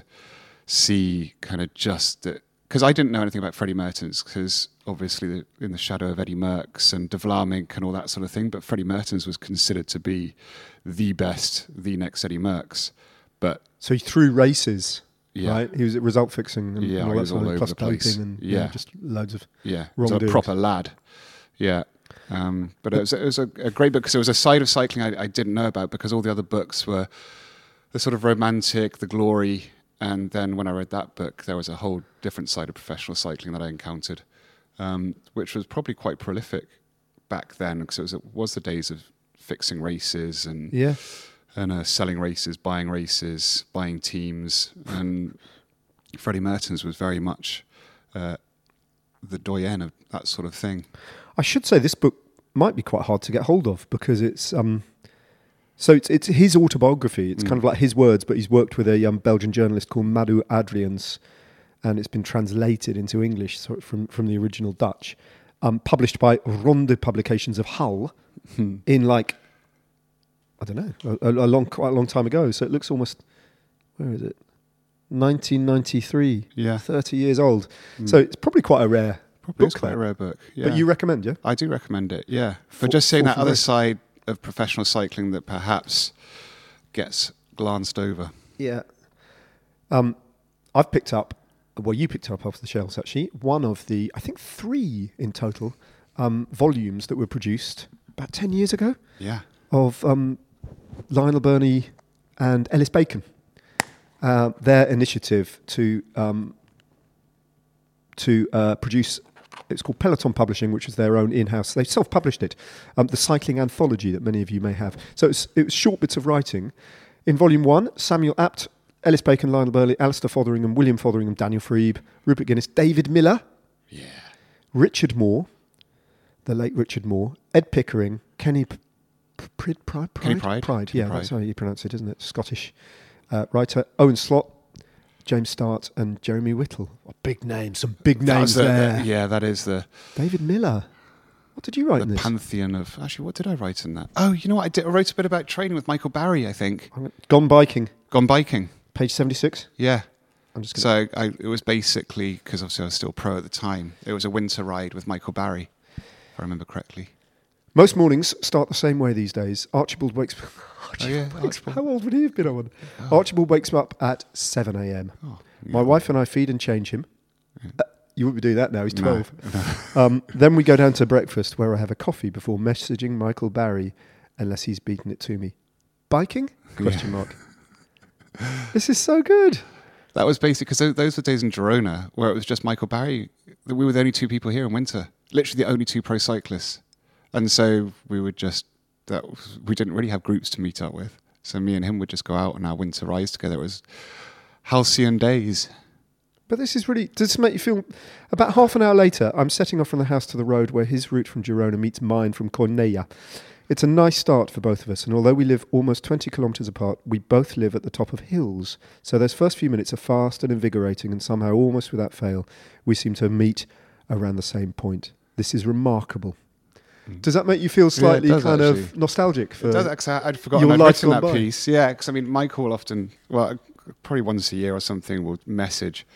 see kind of just that, because I didn't know anything about Freddie Mertens because obviously the, in the shadow of Eddie Merckx and De Vlaeminck and all that sort of thing, but Freddie Mertens was considered to be the best, the next Eddie Merckx. But So he threw races, Yeah. right? He was at result fixing and, Yeah, and all he that was sort all of over plus the place. doping and yeah. Yeah. just loads of yeah, he was a wrongdoings. proper lad. Yeah. Um, but it was, it was a, a great book because it was a side of cycling I, I didn't know about because all the other books were the sort of romantic, the glory. And then when I read that book, there was a whole different side of professional cycling that I encountered, um, which was probably quite prolific back then because it was, it was the days of fixing races and Yeah. and uh, selling races, buying races, buying teams. And Freddie Mertens was very much uh, the doyen of that sort of thing. I should say this book might be quite hard to get hold of because it's um, so it's it's his autobiography. It's kind of like his words, but he's worked with a um, Belgian journalist called Madhu Adrians, and it's been translated into English so from from the original Dutch, um, published by Ronde Publications of Hull in like I don't know a, a long quite a long time ago. So it looks almost where is it? nineteen ninety-three. Yeah. thirty years old. So it's probably quite a rare. Probably is book quite that. a rare book. Yeah. But you recommend, yeah? I do recommend it, yeah. For- For just seeing for that other free. side of professional cycling that perhaps gets glanced over. Yeah. Um, I've picked up, well, you picked up off the shelves actually, one of the, I think three in total, um, volumes that were produced about ten years ago Yeah. of um, Lionel Burney and Ellis Bacon. Uh, their initiative to um, to uh, produce, it's called Peloton Publishing, which is their own in-house, they self-published it, um, the cycling anthology that many of you may have. So it's, it was short bits of writing. In volume one, Samuel Apt, Ellis Bacon, Lionel Burney, Alistair Fotheringham, William Fotheringham, Daniel Freeb, Rupert Guinness, David Miller, Yeah. Richard Moore, the late Richard Moore, Ed Pickering, Kenny P- P- Pride, Pride, Kenny Pride. Pride, Kenny yeah, Pride. that's how you pronounce it, isn't it? Scottish uh, writer, Owen Slott, James Start, and Jeremy Whittle. Oh, big names, some big That names was the- there. yeah, that is the David Miller. What did you write in the this? pantheon of... Actually, what did I write in that? Oh, you know what? I, did, I wrote a bit about training with Michael Barry, I think. Gone Biking, Gone biking. page seventy-six. Yeah. I'm just going So I, it was basically, because obviously I was still pro at the time, it was a winter ride with Michael Barry, if I remember correctly. Most mornings start the same way these days. Archibald wakes... Oh, yeah, wakes- Archibald. How old would he have been, I wonder? Archibald wakes up at seven a.m. Oh, My wife and I feed and change him. Uh, you wouldn't be doing that now, he's No. twelve. um, then we go down to breakfast where I have a coffee before messaging Michael Barry unless he's beaten it to me. Biking? Question mark. This is so good. That was basically, because those were days in Girona where it was just Michael Barry. We were the only two people here in winter, literally the only two pro cyclists. And so we would just, that was, we didn't really have groups to meet up with. So me and him would just go out on our winter rides together. It was halcyon days. But this is really, does this make you feel... About half an hour later, I'm setting off from the house to the road where his route from Girona meets mine from Cornella. It's a nice start for both of us, and although we live almost twenty kilometres apart, we both live at the top of hills. So those first few minutes are fast and invigorating, and somehow, almost without fail, we seem to meet around the same point. This is remarkable. Does that make you feel slightly does, kind of actually. nostalgic for It does, 'cause I- I'd forgotten your I'd life written gone that by? piece. Yeah, because I mean, Michael will often, well, probably once a year or something, will message.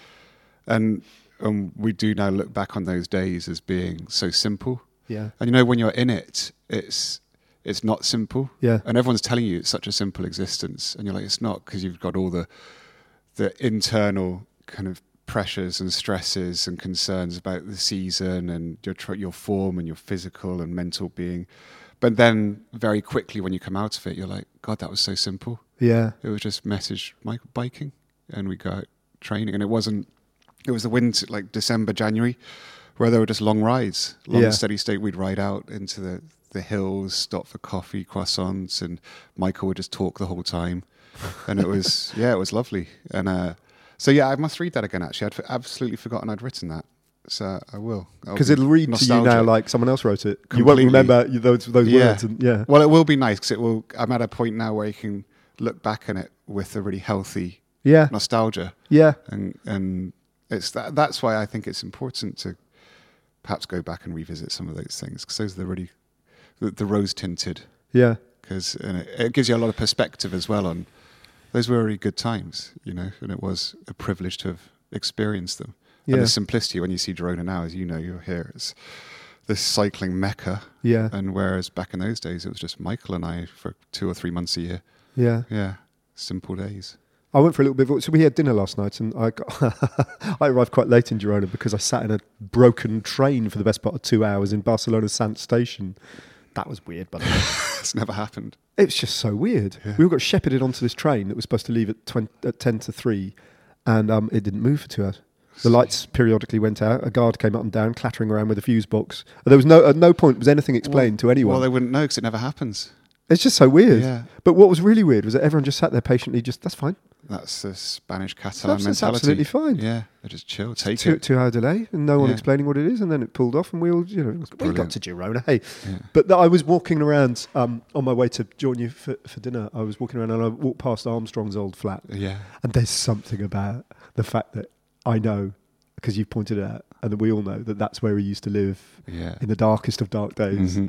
And um, we do now look back on those days as being so simple. Yeah. And you know, when you're in it, it's it's not simple. Yeah. And everyone's telling you it's such a simple existence, and you're like, it's not, because you've got all the the internal kind of pressures and stresses and concerns about the season and your tr- your form and your physical and mental being. But then very quickly when you come out of it, you're like, God, that was so simple. Yeah. It was just message Michael biking, and we go out training, and it wasn't. It was the winter, like December, January, where there were just long rides, long Yeah. steady state. We'd ride out into the, the hills, stop for coffee, croissants, and Michael would just talk the whole time. And it was, yeah, it was lovely. And uh, so, yeah, I must read that again, actually. I'd f- absolutely forgotten I'd written that. So I will. Because it'll read to you now nostalgic. like someone else wrote it. You won't Completely. remember you- those, those Yeah. words. And, yeah. Well, it will be nice, because it will. I'm at a point now where you can look back on it with a really healthy Yeah. nostalgia. Yeah. and and it's that that's why I think it's important to perhaps go back and revisit some of those things, because those are the really the, the rose tinted, Yeah. because it, it gives you a lot of perspective as well on those were really good times, you know, and it was a privilege to have experienced them. Yeah. And the simplicity when you see Girona now, as you know, you're here, it's this cycling mecca. Yeah. And whereas back in those days, it was just Michael and I for two or three months a year. Yeah. Yeah, simple days. I went for a little bit of, so we had dinner last night, and I got I arrived quite late in Girona because I sat in a broken train for the best part of two hours in Barcelona Sant Station. That was weird, by the way. It's never happened. It's just so weird. Yeah. We all got shepherded onto this train that was supposed to leave at, twenty, at ten to three, and um, it didn't move for two hours. The lights periodically went out. A guard came up and down, clattering around with a fuse box. There was no at no point was anything explained well, to anyone. Well, they wouldn't know because it never happens. It's just so weird. Yeah. But what was really weird was that everyone just sat there patiently. Just that's fine. That's the Spanish Catalan That's- that's mentality. absolutely fine. Yeah, they just chill, take Two, it. two hour delay and no one Yeah. explaining what it is, and then it pulled off, and we all, you know, we got brilliant. to Girona. Hey, Yeah. but th- I was walking around um, on my way to join you for, for dinner. I was walking around and I walked past Armstrong's old flat, Yeah, and there's something about the fact that I know, because you've pointed it out, and that we all know that that's where he used to live yeah. in the darkest of dark days. Mhm.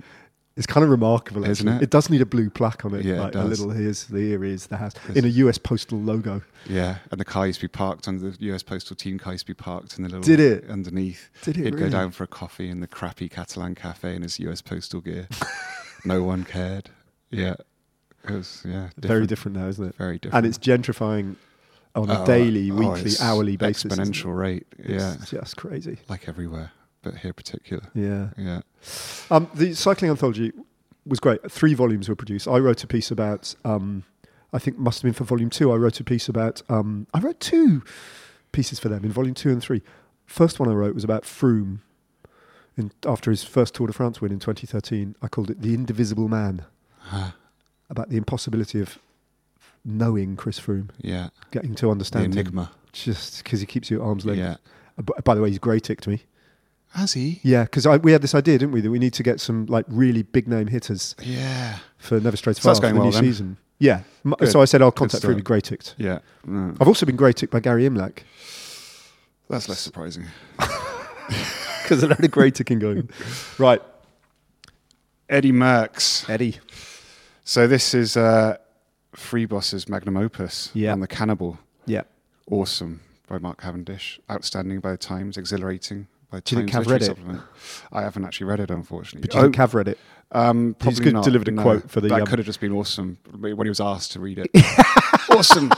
It's kind of remarkable, Isn't actually. it? It does need a blue plaque on it. Yeah, it like a does. little, here's the here is the house. In a U S postal logo. Yeah, and the car used to be parked under the U S postal team car used to be parked in the little Did it? underneath. Did it He'd really? go down for a coffee in the crappy Catalan cafe in his U S postal gear. No one cared. Yeah. It was, yeah. Very different now, isn't it? Very different. And it's gentrifying on a Oh, daily, oh, weekly, it's hourly basis. isn't it? Exponential rate. Yeah. It's just crazy. Like everywhere, but here particular. Yeah. Yeah. Um, the cycling anthology was great. Three volumes were produced. I wrote a piece about, um, I think must have been for volume two. I wrote a piece about, um, I wrote two pieces for them in volume two and three. First one I wrote was about Froome. In, after his first Tour de France win in twenty thirteen, I called it The Indivisible Man. Huh. About the impossibility of knowing Chris Froome, Yeah. getting to The understand him. enigma. Just because he keeps you at arm's length. Yeah. Uh, b- By the way, he's grey ticked me. Has he? Yeah, because we had this idea, didn't we, that we need to get some like really big name hitters Yeah. for Never Strays So Far that's for going the well new then. season. Yeah. M- Good. So I said I'll Good contact start. Froome grey ticked. Yeah. Mm. I've also been grey ticked by Gary Imlach That's less surprising. because a lot of grey ticking going. Right, Eddie Merckx. Eddie. So this is uh, Free Boss's magnum opus Yeah. on the Cannibal. Yeah. Awesome by Mark Cavendish. Outstanding by the Times. Exhilarating by the Do you think Times. Cav read Literary it? Supplement. I haven't actually read it, unfortunately. But do you think Cav read it? Um, He's probably good- not. delivered a no. quote for the, That um, could have just been awesome when he was asked to read it. Awesome.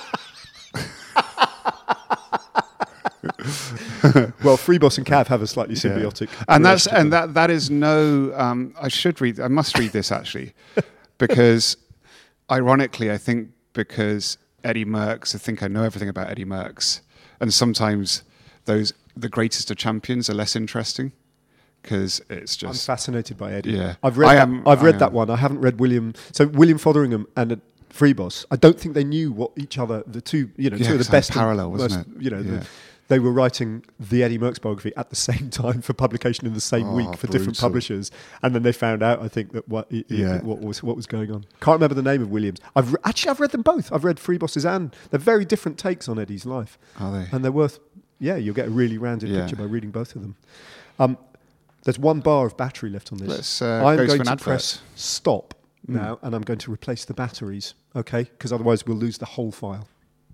Well, Free Boss and Cav have a slightly Yeah. symbiotic. And that's relationship. and that that is no. Um, I should read. I must read this actually, because ironically, I think because Eddie Merckx. I think I know everything about Eddie Merckx, and sometimes those the greatest of champions are less interesting because it's I'm just fascinated by Eddie. Yeah. I've read. I that, am- I've I read am. that one. I haven't read William. So William Fotheringham and uh, Free Boss. I don't think they knew what each other. The two, you know, Yeah, two of 'cause the they had best and parallel, wasn't most, it? You know, Yeah. the, they were writing the Eddie Merckx biography at the same time for publication in the same Oh, week for different brutal. publishers, and then they found out. I think that what i- i- Yeah. what was what was going on. Can't remember the name of Williams. I've re- actually I've read them both. I've read Free Boss's and they're very different takes on Eddie's life, are they? and they're worth. Yeah, you'll get a really rounded Yeah. picture by reading both of them. Um, there's one bar of battery left on this. Let's uh, I'm go going to an to advert. press stop Mm. now, and I'm going to replace the batteries, okay? Because otherwise we'll lose the whole file.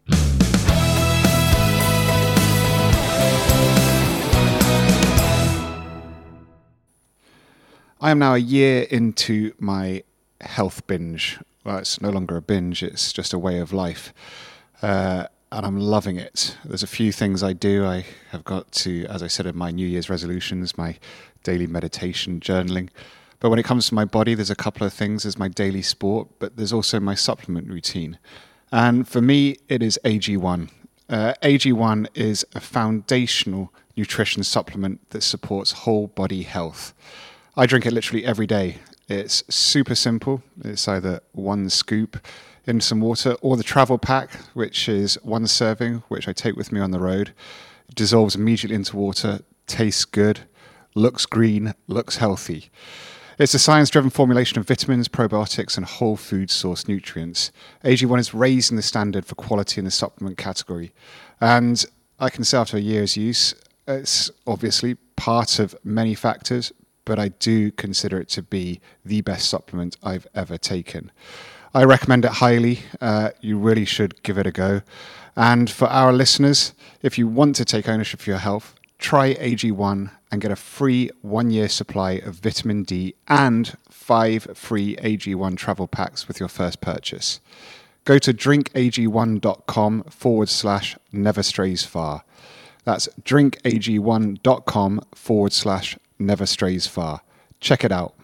I am now a year into my health binge. Well, it's no longer a binge, it's just a way of life. Uh, and I'm loving it. There's a few things I do. I have got to, as I said in my New Year's resolutions, my daily meditation, journaling. But when it comes to my body, there's a couple of things. There's my daily sport, but there's also my supplement routine. And for me, it is A G one. Uh, A G one is a foundational nutrition supplement that supports whole body health. I drink it literally every day. It's super simple. It's either one scoop in some water or the travel pack, which is one serving, which I take with me on the road. It dissolves immediately into water, tastes good, looks green, looks healthy. It's a science-driven formulation of vitamins, probiotics, and whole food source nutrients. A G one is raising the standard for quality in the supplement category. And I can say after a year's use, it's obviously part of many factors, but I do consider it to be the best supplement I've ever taken. I recommend it highly. Uh, you really should give it a go. And for our listeners, if you want to take ownership of your health, try A G one and get a free one-year supply of vitamin D and five free A G one travel packs with your first purchase. Go to drinkag1.com forward slash never strays far. That's drinkag1.com forward slash never strays far. Check it out.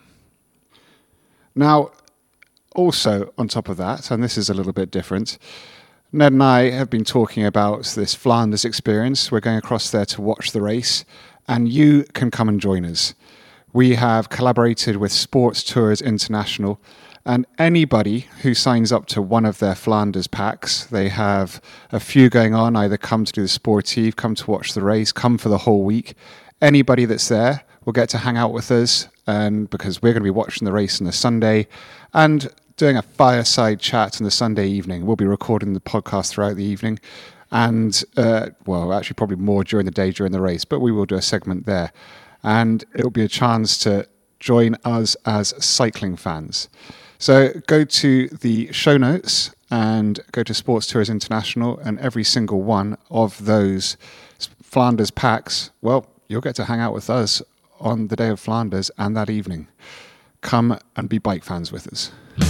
Now, also on top of that, and this is a little bit different, Ned and I have been talking about this Flanders experience. We're going across there to watch the race, and you can come and join us. We have collaborated with Sports Tours International, and anybody who signs up to one of their Flanders packs, they have a few going on, either come to do the sportive, come to watch the race, come for the whole week. Anybody that's there will get to hang out with us, and because we're going to be watching the race on the Sunday and doing a fireside chat on the Sunday evening. We'll be recording the podcast throughout the evening, and uh, well, actually probably more during the day during the race, but we will do a segment there, and it'll be a chance to join us as cycling fans. So go to the show notes and go to Sports Tours International, and every single one of those Flanders packs, well, you'll get to hang out with us on the day of Flanders and that evening. Come and be bike fans with us.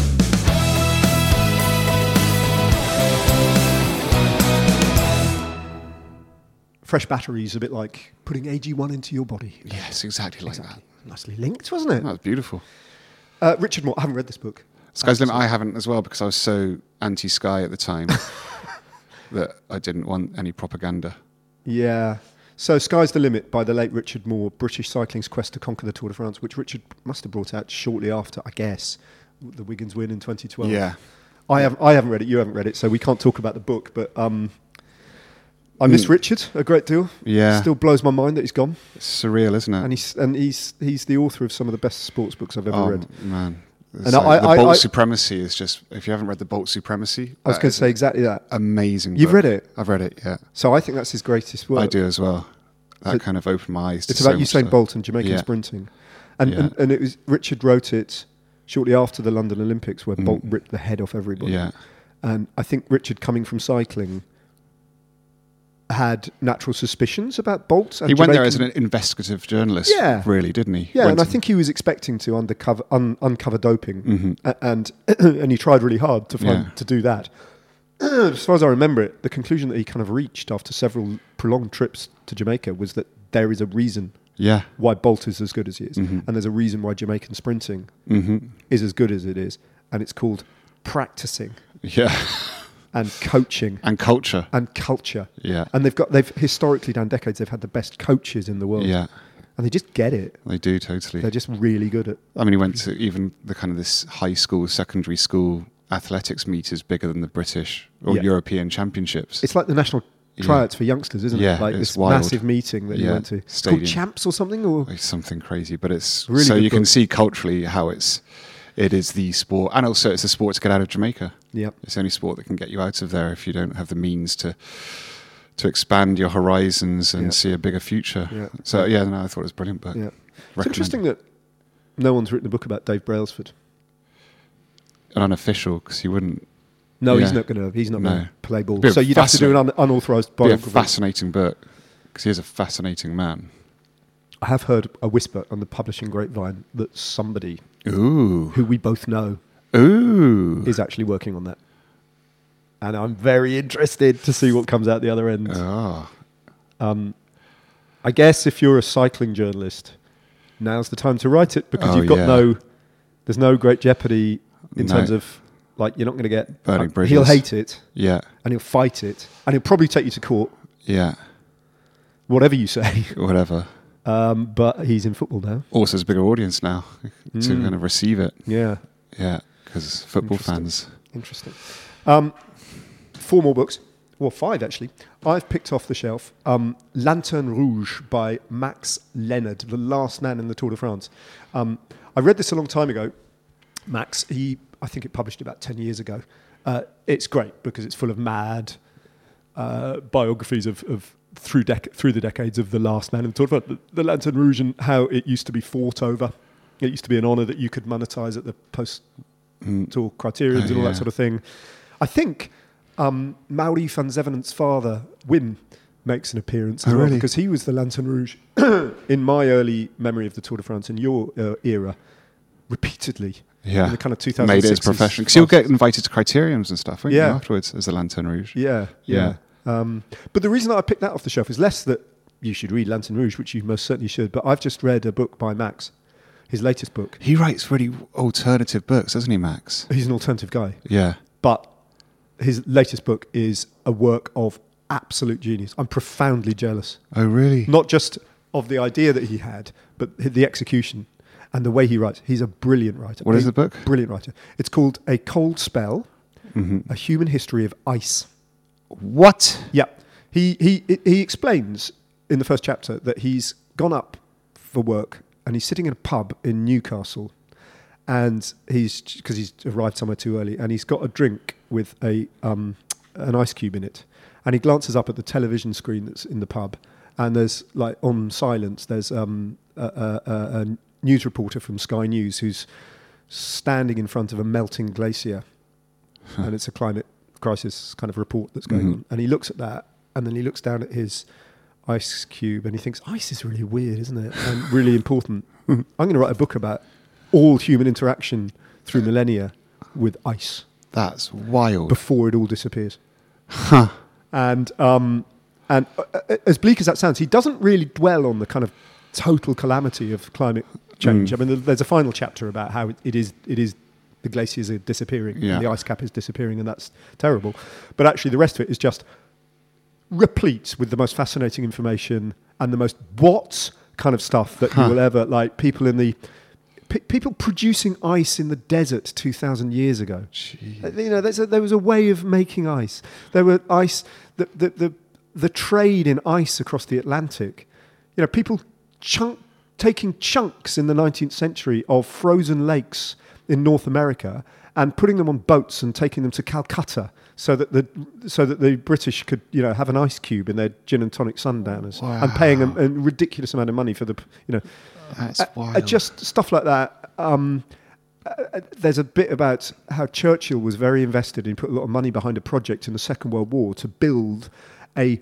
Fresh batteries, a bit like putting A G one into your body. Yes, exactly like exactly. that. Nicely linked, wasn't it? That was beautiful. Uh, Richard Moore, I haven't read this book. Sky's Limit, I haven't as well, because I was so anti-Sky at the time that I didn't want any propaganda. Yeah. So Sky's the Limit by the late Richard Moore, British cycling's quest to conquer the Tour de France, which Richard must have brought out shortly after, I guess, the Wiggins win in twenty twelve. Yeah. I haven't, I haven't read it, you haven't read it, so we can't talk about the book, but um, I miss mm. Richard a great deal. Yeah. It still blows my mind that he's gone. It's surreal, isn't it? And he's and he's he's the author of some of the best sports books I've ever oh, read. man. And like I, the I, Bolt I, Supremacy is just, if you haven't read the Bolt Supremacy, I was going to say exactly that. Amazing You've book. read it? I've read it, yeah. So I think that's his greatest work. I do as well. That it, kind of opened my eyes to It's about so Usain much Bolt and Jamaican yeah. sprinting. And, yeah. and and it was Richard wrote it shortly after the London Olympics, where mm. Bolt ripped the head off everybody. Yeah. And I think Richard, coming from cycling, had natural suspicions about Bolt. And he went Jamaican. there as an investigative journalist, yeah. really, didn't he? Yeah, went and I to think he was expecting to undercover, un, uncover doping, mm-hmm. a, and and he tried really hard to find yeah. to do that. As far as I remember it, the conclusion that he kind of reached after several prolonged trips to Jamaica was that there is a reason yeah. why Bolt is as good as he is, mm-hmm. and there's a reason why Jamaican sprinting mm-hmm. is as good as it is, and it's called practicing. Yeah. And coaching and culture and culture, yeah. And they've got they've historically down decades they've had the best coaches in the world, yeah. And they just get it. They do totally. They're just really good at. I mean, he went to even the kind of this high school, secondary school athletics meet is bigger than the British or yeah. European championships. It's like the national tryouts yeah. for youngsters, isn't yeah, it? Like it's this wild. massive meeting that yeah. you went to. It's Stadium. called Champs or something, or it's something crazy. But it's really so you book. can see culturally how it's. It is the sport, and also it's a sport to get out of Jamaica. Yeah, it's the only sport that can get you out of there if you don't have the means to to expand your horizons and yeah. see a bigger future. Yeah. So yeah, no, I thought it was brilliant. But yeah, it's interesting that no one's written a book about Dave Brailsford. An unofficial, because he wouldn't. No, yeah. he's not going to. He's not no. going to play ball. Be So you'd have to do an un- unauthorized biography. Be a fascinating book, because he is a fascinating man. I have heard a whisper on the publishing grapevine that somebody Ooh. who we both know Ooh. is actually working on that. And I'm very interested to see what comes out the other end. Oh. Um, I guess if you're a cycling journalist, now's the time to write it, because oh, you've got yeah. no, there's no great jeopardy in no. terms of, like, you're not going to get... Burning uh, bridges. He'll hate it. Yeah. And he'll fight it. And he'll probably take you to court. Yeah. Whatever you say. Whatever. Um, but he's in football now. Also, there's a bigger audience now Mm. to kind of receive it. Yeah. Yeah, because football fans. Interesting. Um, four more books. Well, five, actually. I've picked off the shelf um, Lanterne Rouge by Max Leonard, the last man in the Tour de France. Um, I read this a long time ago. Max, he, I think it published about ten years ago. Uh, it's great because it's full of mad uh, biographies of, of through dec- through the decades of the last man in the Tour de France. The, the Lanterne Rouge and how it used to be fought over. It used to be an honour that you could monetize at the post-tour criterions Oh, and all yeah. that sort of thing. I think um, Mauri van Zevenent's father, Wim, makes an appearance as Oh, well, really? because he was the Lanterne Rouge in my early memory of the Tour de France, in your uh, era, repeatedly. Yeah. In the kind of two thousand Made six. it as professional. Because you'll get invited to criteriums and stuff, won't Yeah. you, afterwards, as the Lanterne Rouge? Yeah, yeah. yeah. Um, but the reason that I picked that off the shelf is less that you should read Lanterne Rouge, which you most certainly should, but I've just read a book by Max, his latest book. He writes really alternative books, doesn't he, Max? He's an alternative guy. Yeah. But his latest book is a work of absolute genius. I'm profoundly jealous. Oh, really? Not just of the idea that he had, but the execution and the way he writes. He's a brilliant writer. What a is the book? Brilliant writer. It's called A Cold Spell, Mm-hmm. A Human History of Ice. What? Yeah. He, he, he explains in the first chapter that he's gone up for work and he's sitting in a pub in Newcastle, and he's, because he's arrived somewhere too early, and he's got a drink with a um, an ice cube in it, and he glances up at the television screen that's in the pub, and there's, like, on silence, there's um, a, a, a news reporter from Sky News who's standing in front of a melting glacier, huh. and it's a climate crisis kind of report that's going mm-hmm. on. And he looks at that, and then he looks down at his ice cube, and he thinks, ice is really weird, isn't it? And really important. I'm going to write a book about all human interaction through millennia with ice. That's wild. Before it all disappears. Huh. And um, and uh, as bleak as that sounds, he doesn't really dwell on the kind of total calamity of climate change. Mm. I mean, there's a final chapter about how it is it is the glaciers are disappearing, yeah. and the ice cap is disappearing, and that's terrible. But actually, the rest of it is just replete with the most fascinating information and the most what kind of stuff that huh. you will ever, like people in the p- people producing ice in the desert two thousand years ago. Jeez. You know, there's a, there was a way of making ice. There were ice the the the, the trade in ice across the Atlantic. You know, people chunk taking chunks in the nineteenth century of frozen lakes in North America and putting them on boats and taking them to Calcutta, so that the so that the British could, you know, have an ice cube in their gin and tonic sundowners, wow. and paying a, a ridiculous amount of money for the, you know, that's uh, wild. Uh, just stuff like that. Um, uh, there's a bit about how Churchill was very invested in, put a lot of money behind a project in the Second World War to build a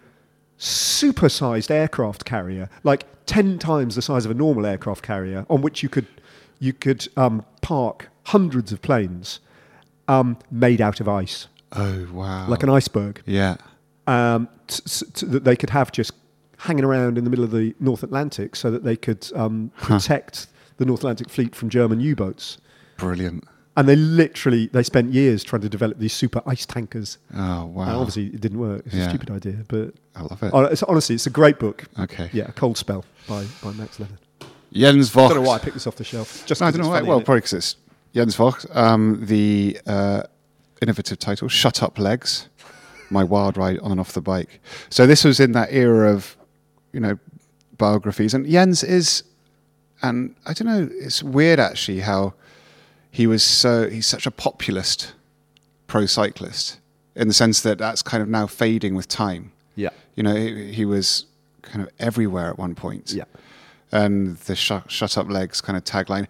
super-sized aircraft carrier, like ten times the size of a normal aircraft carrier, on which you could you could um, park hundreds of planes, um, made out of ice. Oh, wow. Like an iceberg. Yeah. Um, t- t- t- that they could have just hanging around in the middle of the North Atlantic so that they could um, protect huh. the North Atlantic fleet from German U-boats. Brilliant. And they literally, they spent years trying to develop these super ice tankers. Oh, wow. And obviously it didn't work. It's yeah. a stupid idea, but... I love it. Oh, it's, honestly, it's a great book. Okay. Yeah, A Cold Spell by, by Max Leonard. Jens Vogt. I don't know why I picked this off the shelf. Just no, I don't know why. funny, Well, probably because it's Jens Vogt. Um, the uh, innovative title, Shut Up Legs, My Wild Ride on and Off the Bike. So this was in that era of, you know, biographies. And Jens is, and I don't know, it's weird actually how he was so, he's such a populist pro cyclist in the sense that that's kind of now fading with time. Yeah. You know, he, he was kind of everywhere at one point. Yeah. And the shut, shut up legs kind of tagline.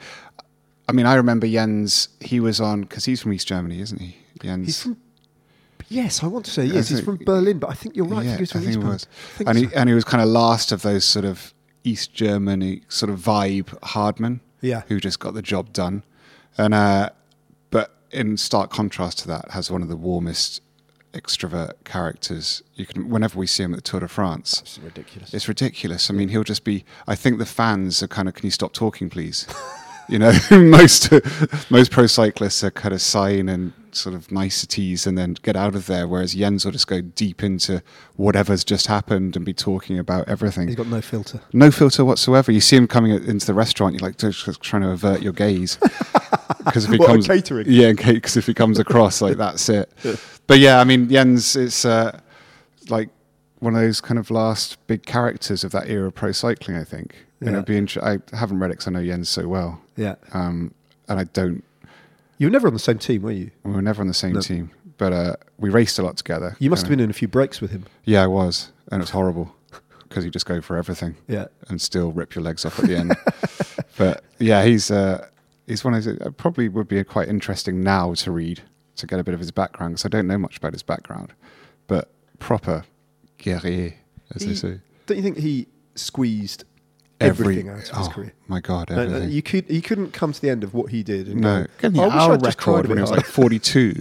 I mean, I remember Jens, he was on, because he's from East Germany, isn't he? Jens. He's from, yes, I want to say yes, he's from Berlin, but I think you're right. Yeah, I think he was from I think East he Berlin. was. And, so. he, and he was kind of last of those sort of East Germany sort of vibe hardmen, yeah. who just got the job done. And uh, but in stark contrast to that, has one of the warmest extrovert characters you can. Whenever we see him at the Tour de France, that's ridiculous. It's ridiculous. I mean, he'll just be. I think the fans are kind of, can you stop talking, please? You know, most most pro cyclists are kind of sighing and sort of niceties and then get out of there, whereas Jens will just go deep into whatever's just happened and be talking about everything. He's got no filter. No filter whatsoever. You see him coming into the restaurant, you're like just trying to avert your gaze. Because if he what, comes, catering? Yeah, because if he comes across, like, that's it. But yeah, I mean, Jens, it's uh, like one of those kind of last big characters of that era of pro cycling, I think. Yeah. And it'd be int- I haven't read it because I know Jens so well. Yeah. Um, and I don't. You were never on the same team, were you? We were never on the same No. team, but uh, we raced a lot together. You must have and, been in a few breaks with him. Yeah, I was, and it was horrible because you just go for everything. Yeah. And still rip your legs off at the end. But yeah, he's uh, he's one of those. It probably would be quite interesting now to read to get a bit of his background, because I don't know much about his background, but proper guerrier, as He- they say. Don't you think he squeezed Every- everything out of his oh, career? My God, Uh, uh, everything. you could he couldn't come to the end of what he did. And No, go, getting "I the wish hour I'd just tried a record when bit he was harder." like forty-two.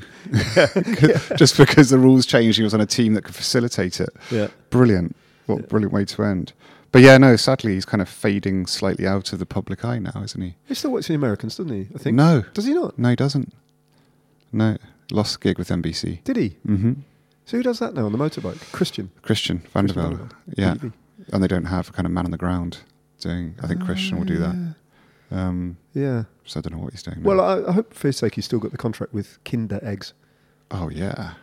Just because the rules changed, he was on a team that could facilitate it. Yeah. Brilliant. What Yeah. brilliant way to end. But yeah, no, sadly, he's kind of fading slightly out of the public eye now, isn't he? He still works for the Americans, doesn't he? I think. No. Does he not? No, he doesn't. No. Lost the gig with N B C. Did he? Mm-hmm. So who does that now on the motorbike? Christian. Christian Van der Christian Velde. Van der Velde. Yeah. T V. And they don't have a kind of man on the ground doing. I think Christian will do that. Um, Yeah. so I don't know what he's doing. Well, now. I, I hope for his sake he's still got the contract with Kinder Eggs. oh yeah,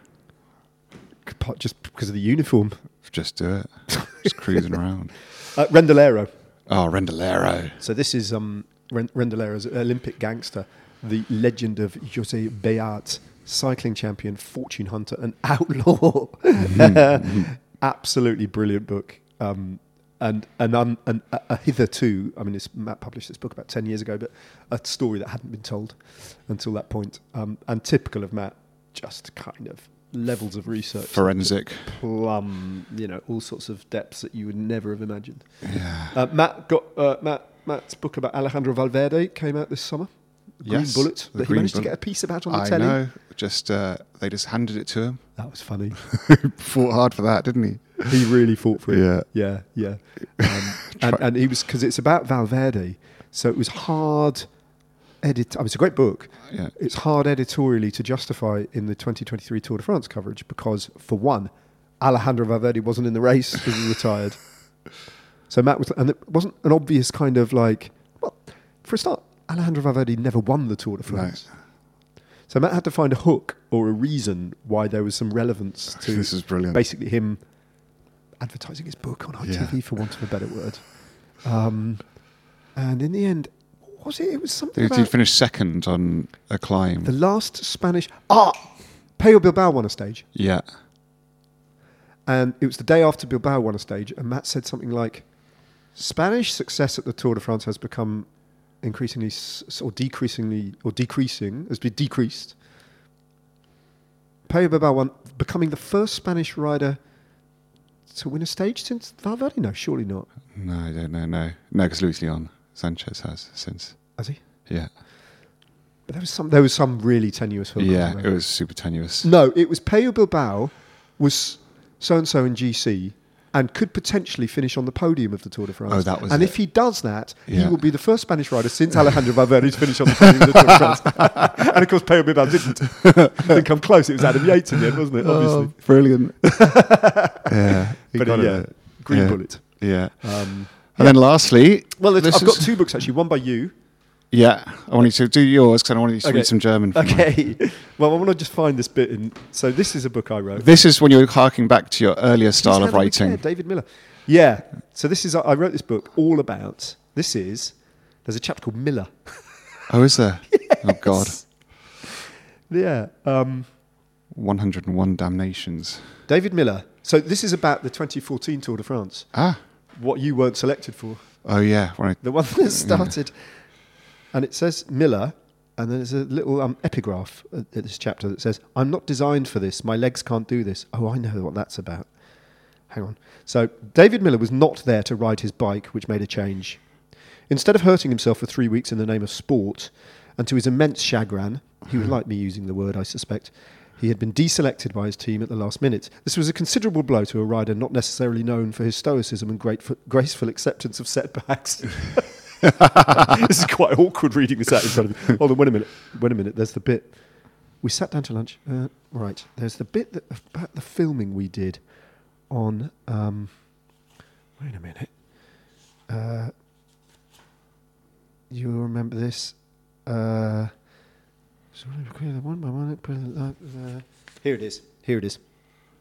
Just because of the uniform. just do it. Just cruising around. Uh, Rendolero. Oh, Rendolero. So this is um, Ren- Rendolero's Olympic gangster, the legend of Jose Beat, cycling champion, fortune hunter, and outlaw. Mm-hmm. Absolutely brilliant book. Um, and and un, and a, a hitherto, I mean, it's, Matt published this book about ten years ago, but a story that hadn't been told until that point. Um, and typical of Matt, just kind of levels of research, forensic, plumb, you know, all sorts of depths that you would never have imagined. Yeah. Uh, Matt got uh, Matt Matt's book about Alejandro Valverde came out this summer. Green Yes, Bullet the that he Green managed Bullet. to get a piece about on the I telly. know. Just uh, they just handed it to him. That was funny. Fought hard for that, didn't he? He really fought for it. Yeah. yeah, yeah. Um, and, and he was because it's about Valverde, so it was hard. Edit. I mean, it's a great book. Yeah. It's hard editorially to justify in the twenty twenty-three Tour de France coverage because, for one, Alejandro Valverde wasn't in the race because he retired. So Matt was, and it wasn't an obvious kind of like, well, for a start, Alejandro Valverde never won the Tour de France. Right. So Matt had to find a hook or a reason why there was some relevance to This is brilliant. basically him advertising his book on I T V, Yeah. for want of a better word. Um, and in the end, what was it? It was something He, about he finished second on a climb. the last Spanish... Ah! Pello Bilbao won a stage. yeah. And it was the day after Bilbao won a stage, and Matt said something like, Spanish success at the Tour de France has become increasingly s- or decreasingly or decreasing, has been decreased. Pello Bilbao won, becoming the first Spanish rider to win a stage since Valverde? No, surely not. No, I don't know. No, no, because Luis Leon Sanchez has since. Has he? Yeah. But there was some there was some really tenuous film. Yeah, wasn't it there? was super tenuous. No, it was Pello Bilbao was so and so in G C and could potentially finish on the podium of the Tour de France. Oh, that was and it. if he does that, he Yeah. will be the first Spanish rider since Alejandro Valverde to finish on the podium of the Tour de France. And of course, Pello Bilbao didn't. Didn't come close. It was Adam Yates in the end, wasn't it? Obviously. Oh, brilliant. yeah. he but got uh, yeah, it. Green Yeah. Bullet. Yeah. Um, And then lastly, well, it's, this I've got is- two books actually. One by you. Yeah, I want you to do yours because I want you to Okay. read some German. For me. Okay. Well, I want to just find this bit in. So this is a book I wrote. This is when you were harking back to your earlier style He's of Hannah writing. McCare, David Miller. Yeah. So this is I wrote this book all about. This is there's a chapter called Miller. Oh, is there? Oh God, Yeah. Um, one hundred and one damnations. David Miller. So this is about the twenty fourteen Tour de France. Ah. What you weren't selected for. Oh yeah. When I, The one that started. And it says Miller, and then there's a little um, epigraph at, at this chapter that says, I'm not designed for this. My legs can't do this. Oh, I know what that's about. Hang on. So David Miller was not there to ride his bike, which made a change. Instead of hurting himself for three weeks in the name of sport, and to his immense chagrin, he would like me using the word, I suspect, he had been deselected by his team at the last minute. This was a considerable blow to a rider not necessarily known for his stoicism and grateful, graceful acceptance of setbacks. This is quite awkward reading this out in front of me. Hold on, wait a minute. Wait a minute. There's the bit. We sat down to lunch. Uh, right. There's the bit that, about the filming we did on. Um, wait a minute. Uh, you remember this? Uh, one by one. Here it is. Here it is.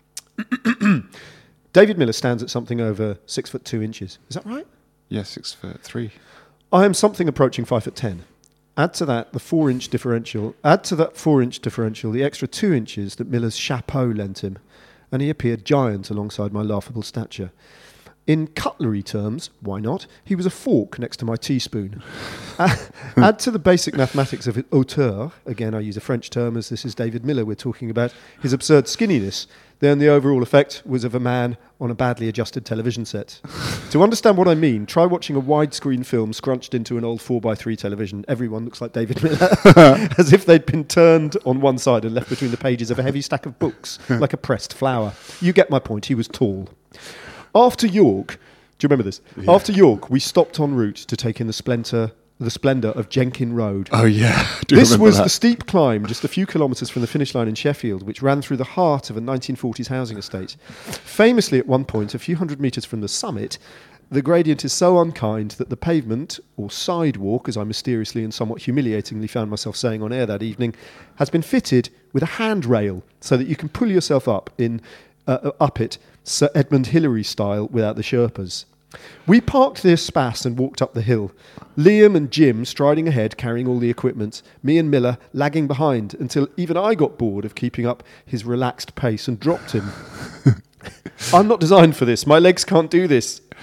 David Miller stands at something over six foot two inches. Is that right? yeah, six foot three. I am something approaching five foot ten. Add to that the four inch differential. Add to that four inch differential the extra two inches that Miller's chapeau lent him, and he appeared giant alongside my laughable stature. In cutlery terms, why not? He was a fork next to my teaspoon. Add to the basic mathematics of hauteur, again I use a French term as this is David Miller we're talking about, his absurd skinniness, then the overall effect was of a man on a badly adjusted television set. To understand what I mean, try watching a widescreen film scrunched into an old four by three television. Everyone looks like David Miller, as if they'd been turned on one side and left between the pages of a heavy stack of books, like a pressed flower. You get my point, he was tall. After York, do you remember this? Yeah. After York, we stopped en route to take in the splendour, the splendour of Jenkin Road. Oh yeah. Do This remember was that. the steep climb just a few kilometres from the finish line in Sheffield, which ran through the heart of a nineteen forties housing estate. Famously, at one point, a few hundred metres from the summit, the gradient is so unkind that the pavement, or sidewalk, as I mysteriously and somewhat humiliatingly found myself saying on air that evening, has been fitted with a handrail so that you can pull yourself up in uh, up it Sir Edmund Hillary style without the Sherpas. We parked the Spas and walked up the hill. Liam and Jim striding ahead, carrying all the equipment. Me and Miller lagging behind until even I got bored of keeping up his relaxed pace and dropped him. I'm not designed for this. My legs can't do this.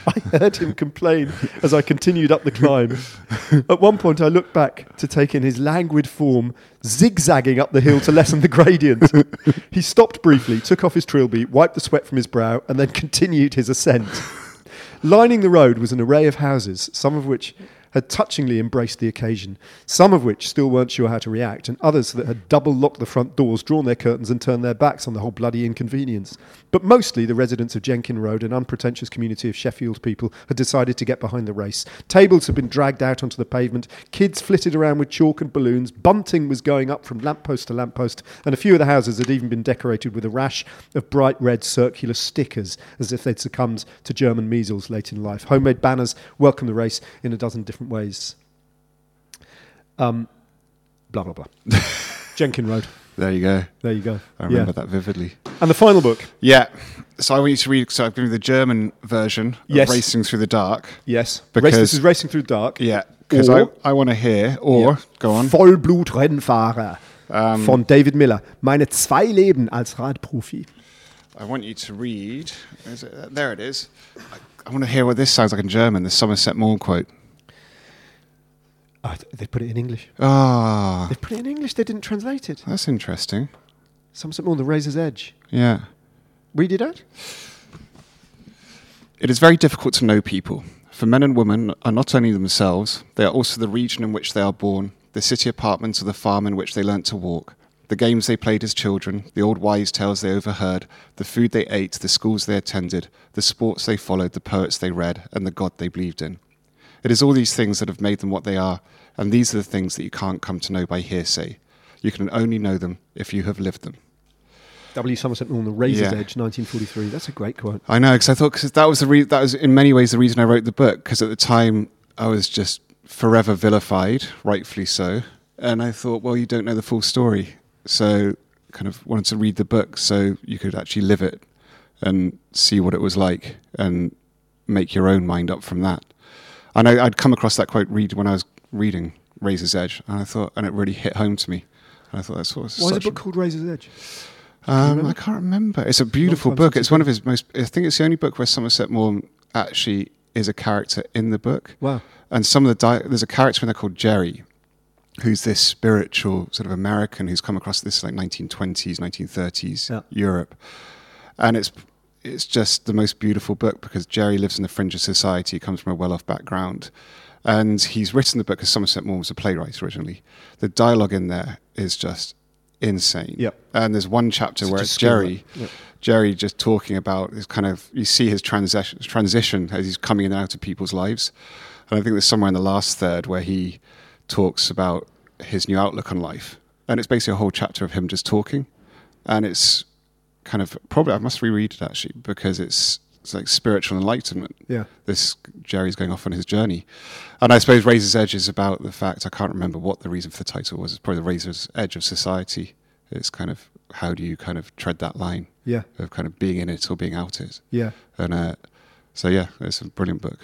I heard him complain as I continued up the climb. At one point, I looked back to take in his languid form, zigzagging up the hill to lessen the gradient. He stopped briefly, took off his trilby, wiped the sweat from his brow, and then continued his ascent. Lining the road was an array of houses, some of which had touchingly embraced the occasion, some of which still weren't sure how to react, and others that had double-locked the front doors, drawn their curtains and turned their backs on the whole bloody inconvenience. But mostly the residents of Jenkin Road, an unpretentious community of Sheffield people, had decided to get behind the race. Tables had been dragged out onto the pavement, kids flitted around with chalk and balloons, bunting was going up from lamppost to lamppost, and a few of the houses had even been decorated with a rash of bright red circular stickers, as if they'd succumbed to German measles late in life. Homemade banners welcomed the race in a dozen different ways. Um, blah, blah, blah. Jenkin Road. There you go. There you go. I remember yeah. that vividly. And the final book. Yeah. So I want you to read, so I've given you the German version of Yes. Racing Through the Dark. Yes. Because, Race, this is Racing Through the Dark. Yeah. Because I, Or- I want to hear, or, Ja. go on. Vollblut-Rennfahrer Um, von David Miller. Meine zwei Leben als Radprofi. I want you to read, is it, uh, there it is. I, I want to hear what this sounds like in German, the Somerset Maugham quote. Oh, they put it in English. Ah, They put it in English. They didn't translate it. that's interesting. Somerset Maugham, The Razor's Edge. Yeah. Read it out. It is very difficult to know people. For men and women are not only themselves, they are also the region in which they are born, the city apartment or the farm in which they learnt to walk, the games they played as children, the old wives' tales they overheard, the food they ate, the schools they attended, the sports they followed, the poets they read, and the God they believed in. It is all these things that have made them what they are, and these are the things that you can't come to know by hearsay. You can only know them if you have lived them. W. Somerset Maugham, The Razor's Yeah. Edge, nineteen forty-three. That's a great quote. I know, because I thought cause that was the re- that was in many ways the reason I wrote the book, because at the time I was just forever vilified, rightfully so, and I thought, well, you don't know the full story, so kind of wanted to read the book so you could actually live it and see what it was like and make your own mind up from that. And I, I'd come across that quote read when I was reading Razor's Edge, and I thought, and it really hit home to me. And I thought that's what was Why is such the book called Razor's Edge? Um, I can't remember. It's a beautiful Long time book. since It's one of his most. I think it's the only book where Somerset Maugham actually is a character in the book. Wow. And some of the di- there's a character in there called Jerry, who's this spiritual sort of American who's come across this like nineteen twenties, nineteen thirties Yeah. Europe, and it's it's just the most beautiful book because Jerry lives in the fringe of society, comes from a well-off background, and he's written the book because Somerset Maugham was a playwright originally. The dialogue in there is just insane. Yep. And there's one chapter It's where just it's skill, Jerry, right? Yep. Jerry just talking about his kind of, you see his transition, transition as he's coming in and out of people's lives. And I think there's somewhere in the last third where he talks about his new outlook on life. And it's basically a whole chapter of him just talking. And it's kind of, probably, I must reread it actually, because it's, it's like spiritual enlightenment. Yeah. This Jerry's going off on his journey. And I suppose Razor's Edge is about the fact, I can't remember what the reason for the title was, it's probably the Razor's Edge of society. It's kind of, how do you kind of tread that line Yeah. of kind of being in it or being out it? Yeah. And uh, so, yeah, it's a brilliant book.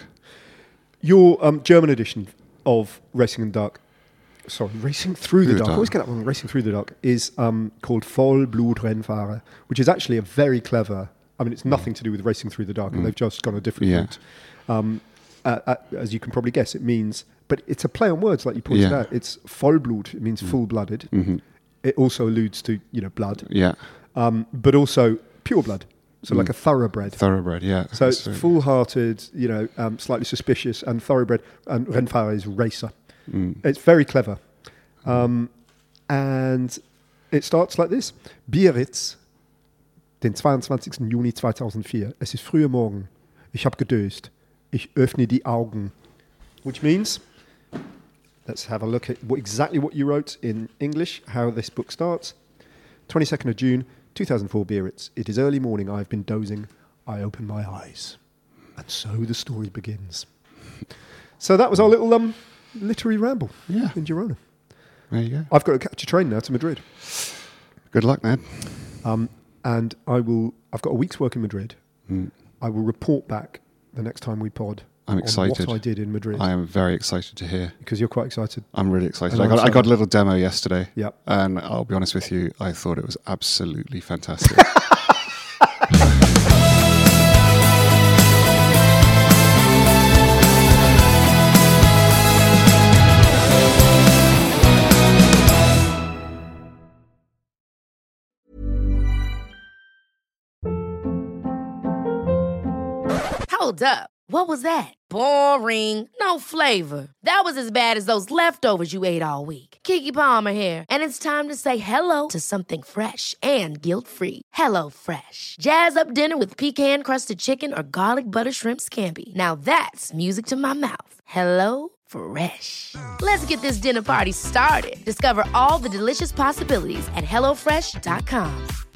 Your um, German edition of Racing in the Dark, sorry, Racing Through the Through the Dark, I Dark. always get that wrong, Racing Through the Dark, is um, called Vollblut-Rennfahrer, which is actually a very clever, I mean, it's nothing to do with Racing Through the Dark, and they've just gone a different Yeah. route. Um, uh, uh, as you can probably guess, it means, but it's a play on words, like you pointed Yeah. out. It's Vollblut, it means full-blooded. hmm It also alludes to, you know, blood, Yeah. um, but also pure blood, so like a thoroughbred. Thoroughbred, yeah. So it's So- full-hearted, you know, um, slightly suspicious, and thoroughbred. And Rennfahrer is racer. Mm. It's very clever. Um, and it starts like this. Biarritz, den zweiundzwanzigsten Juni zweitausendvier. Es ist früher Morgen. Ich habe gedöst. Ich öffne die Augen. Which means, let's have a look at what, exactly what you wrote in English, how this book starts. twenty-second of June, two thousand four, Biarritz. It is early morning. I have been dozing. I open my eyes. And so the story begins. So that was our little um, literary ramble Yeah. in Girona. There you go. I've got to catch a train now to Madrid. Good luck, Ned. Um, and I will, I've got a week's work in Madrid. Mm. I will report back the next time we pod I'm on excited. what I did in Madrid. I am very excited to hear. Because you're quite excited. I'm really excited. And I I'm got I so- got a little demo yesterday. Yep. And I'll be honest with you, I thought it was absolutely fantastic. Hold up. What was that? Boring. No flavor. That was as bad as those leftovers you ate all week. Keke Palmer here, and it's time to say hello to something fresh and guilt-free. Hello Fresh. Jazz up dinner with pecan-crusted chicken or garlic butter shrimp scampi. Now that's music to my mouth. Hello Fresh. Let's get this dinner party started. Discover all the delicious possibilities at hello fresh dot com.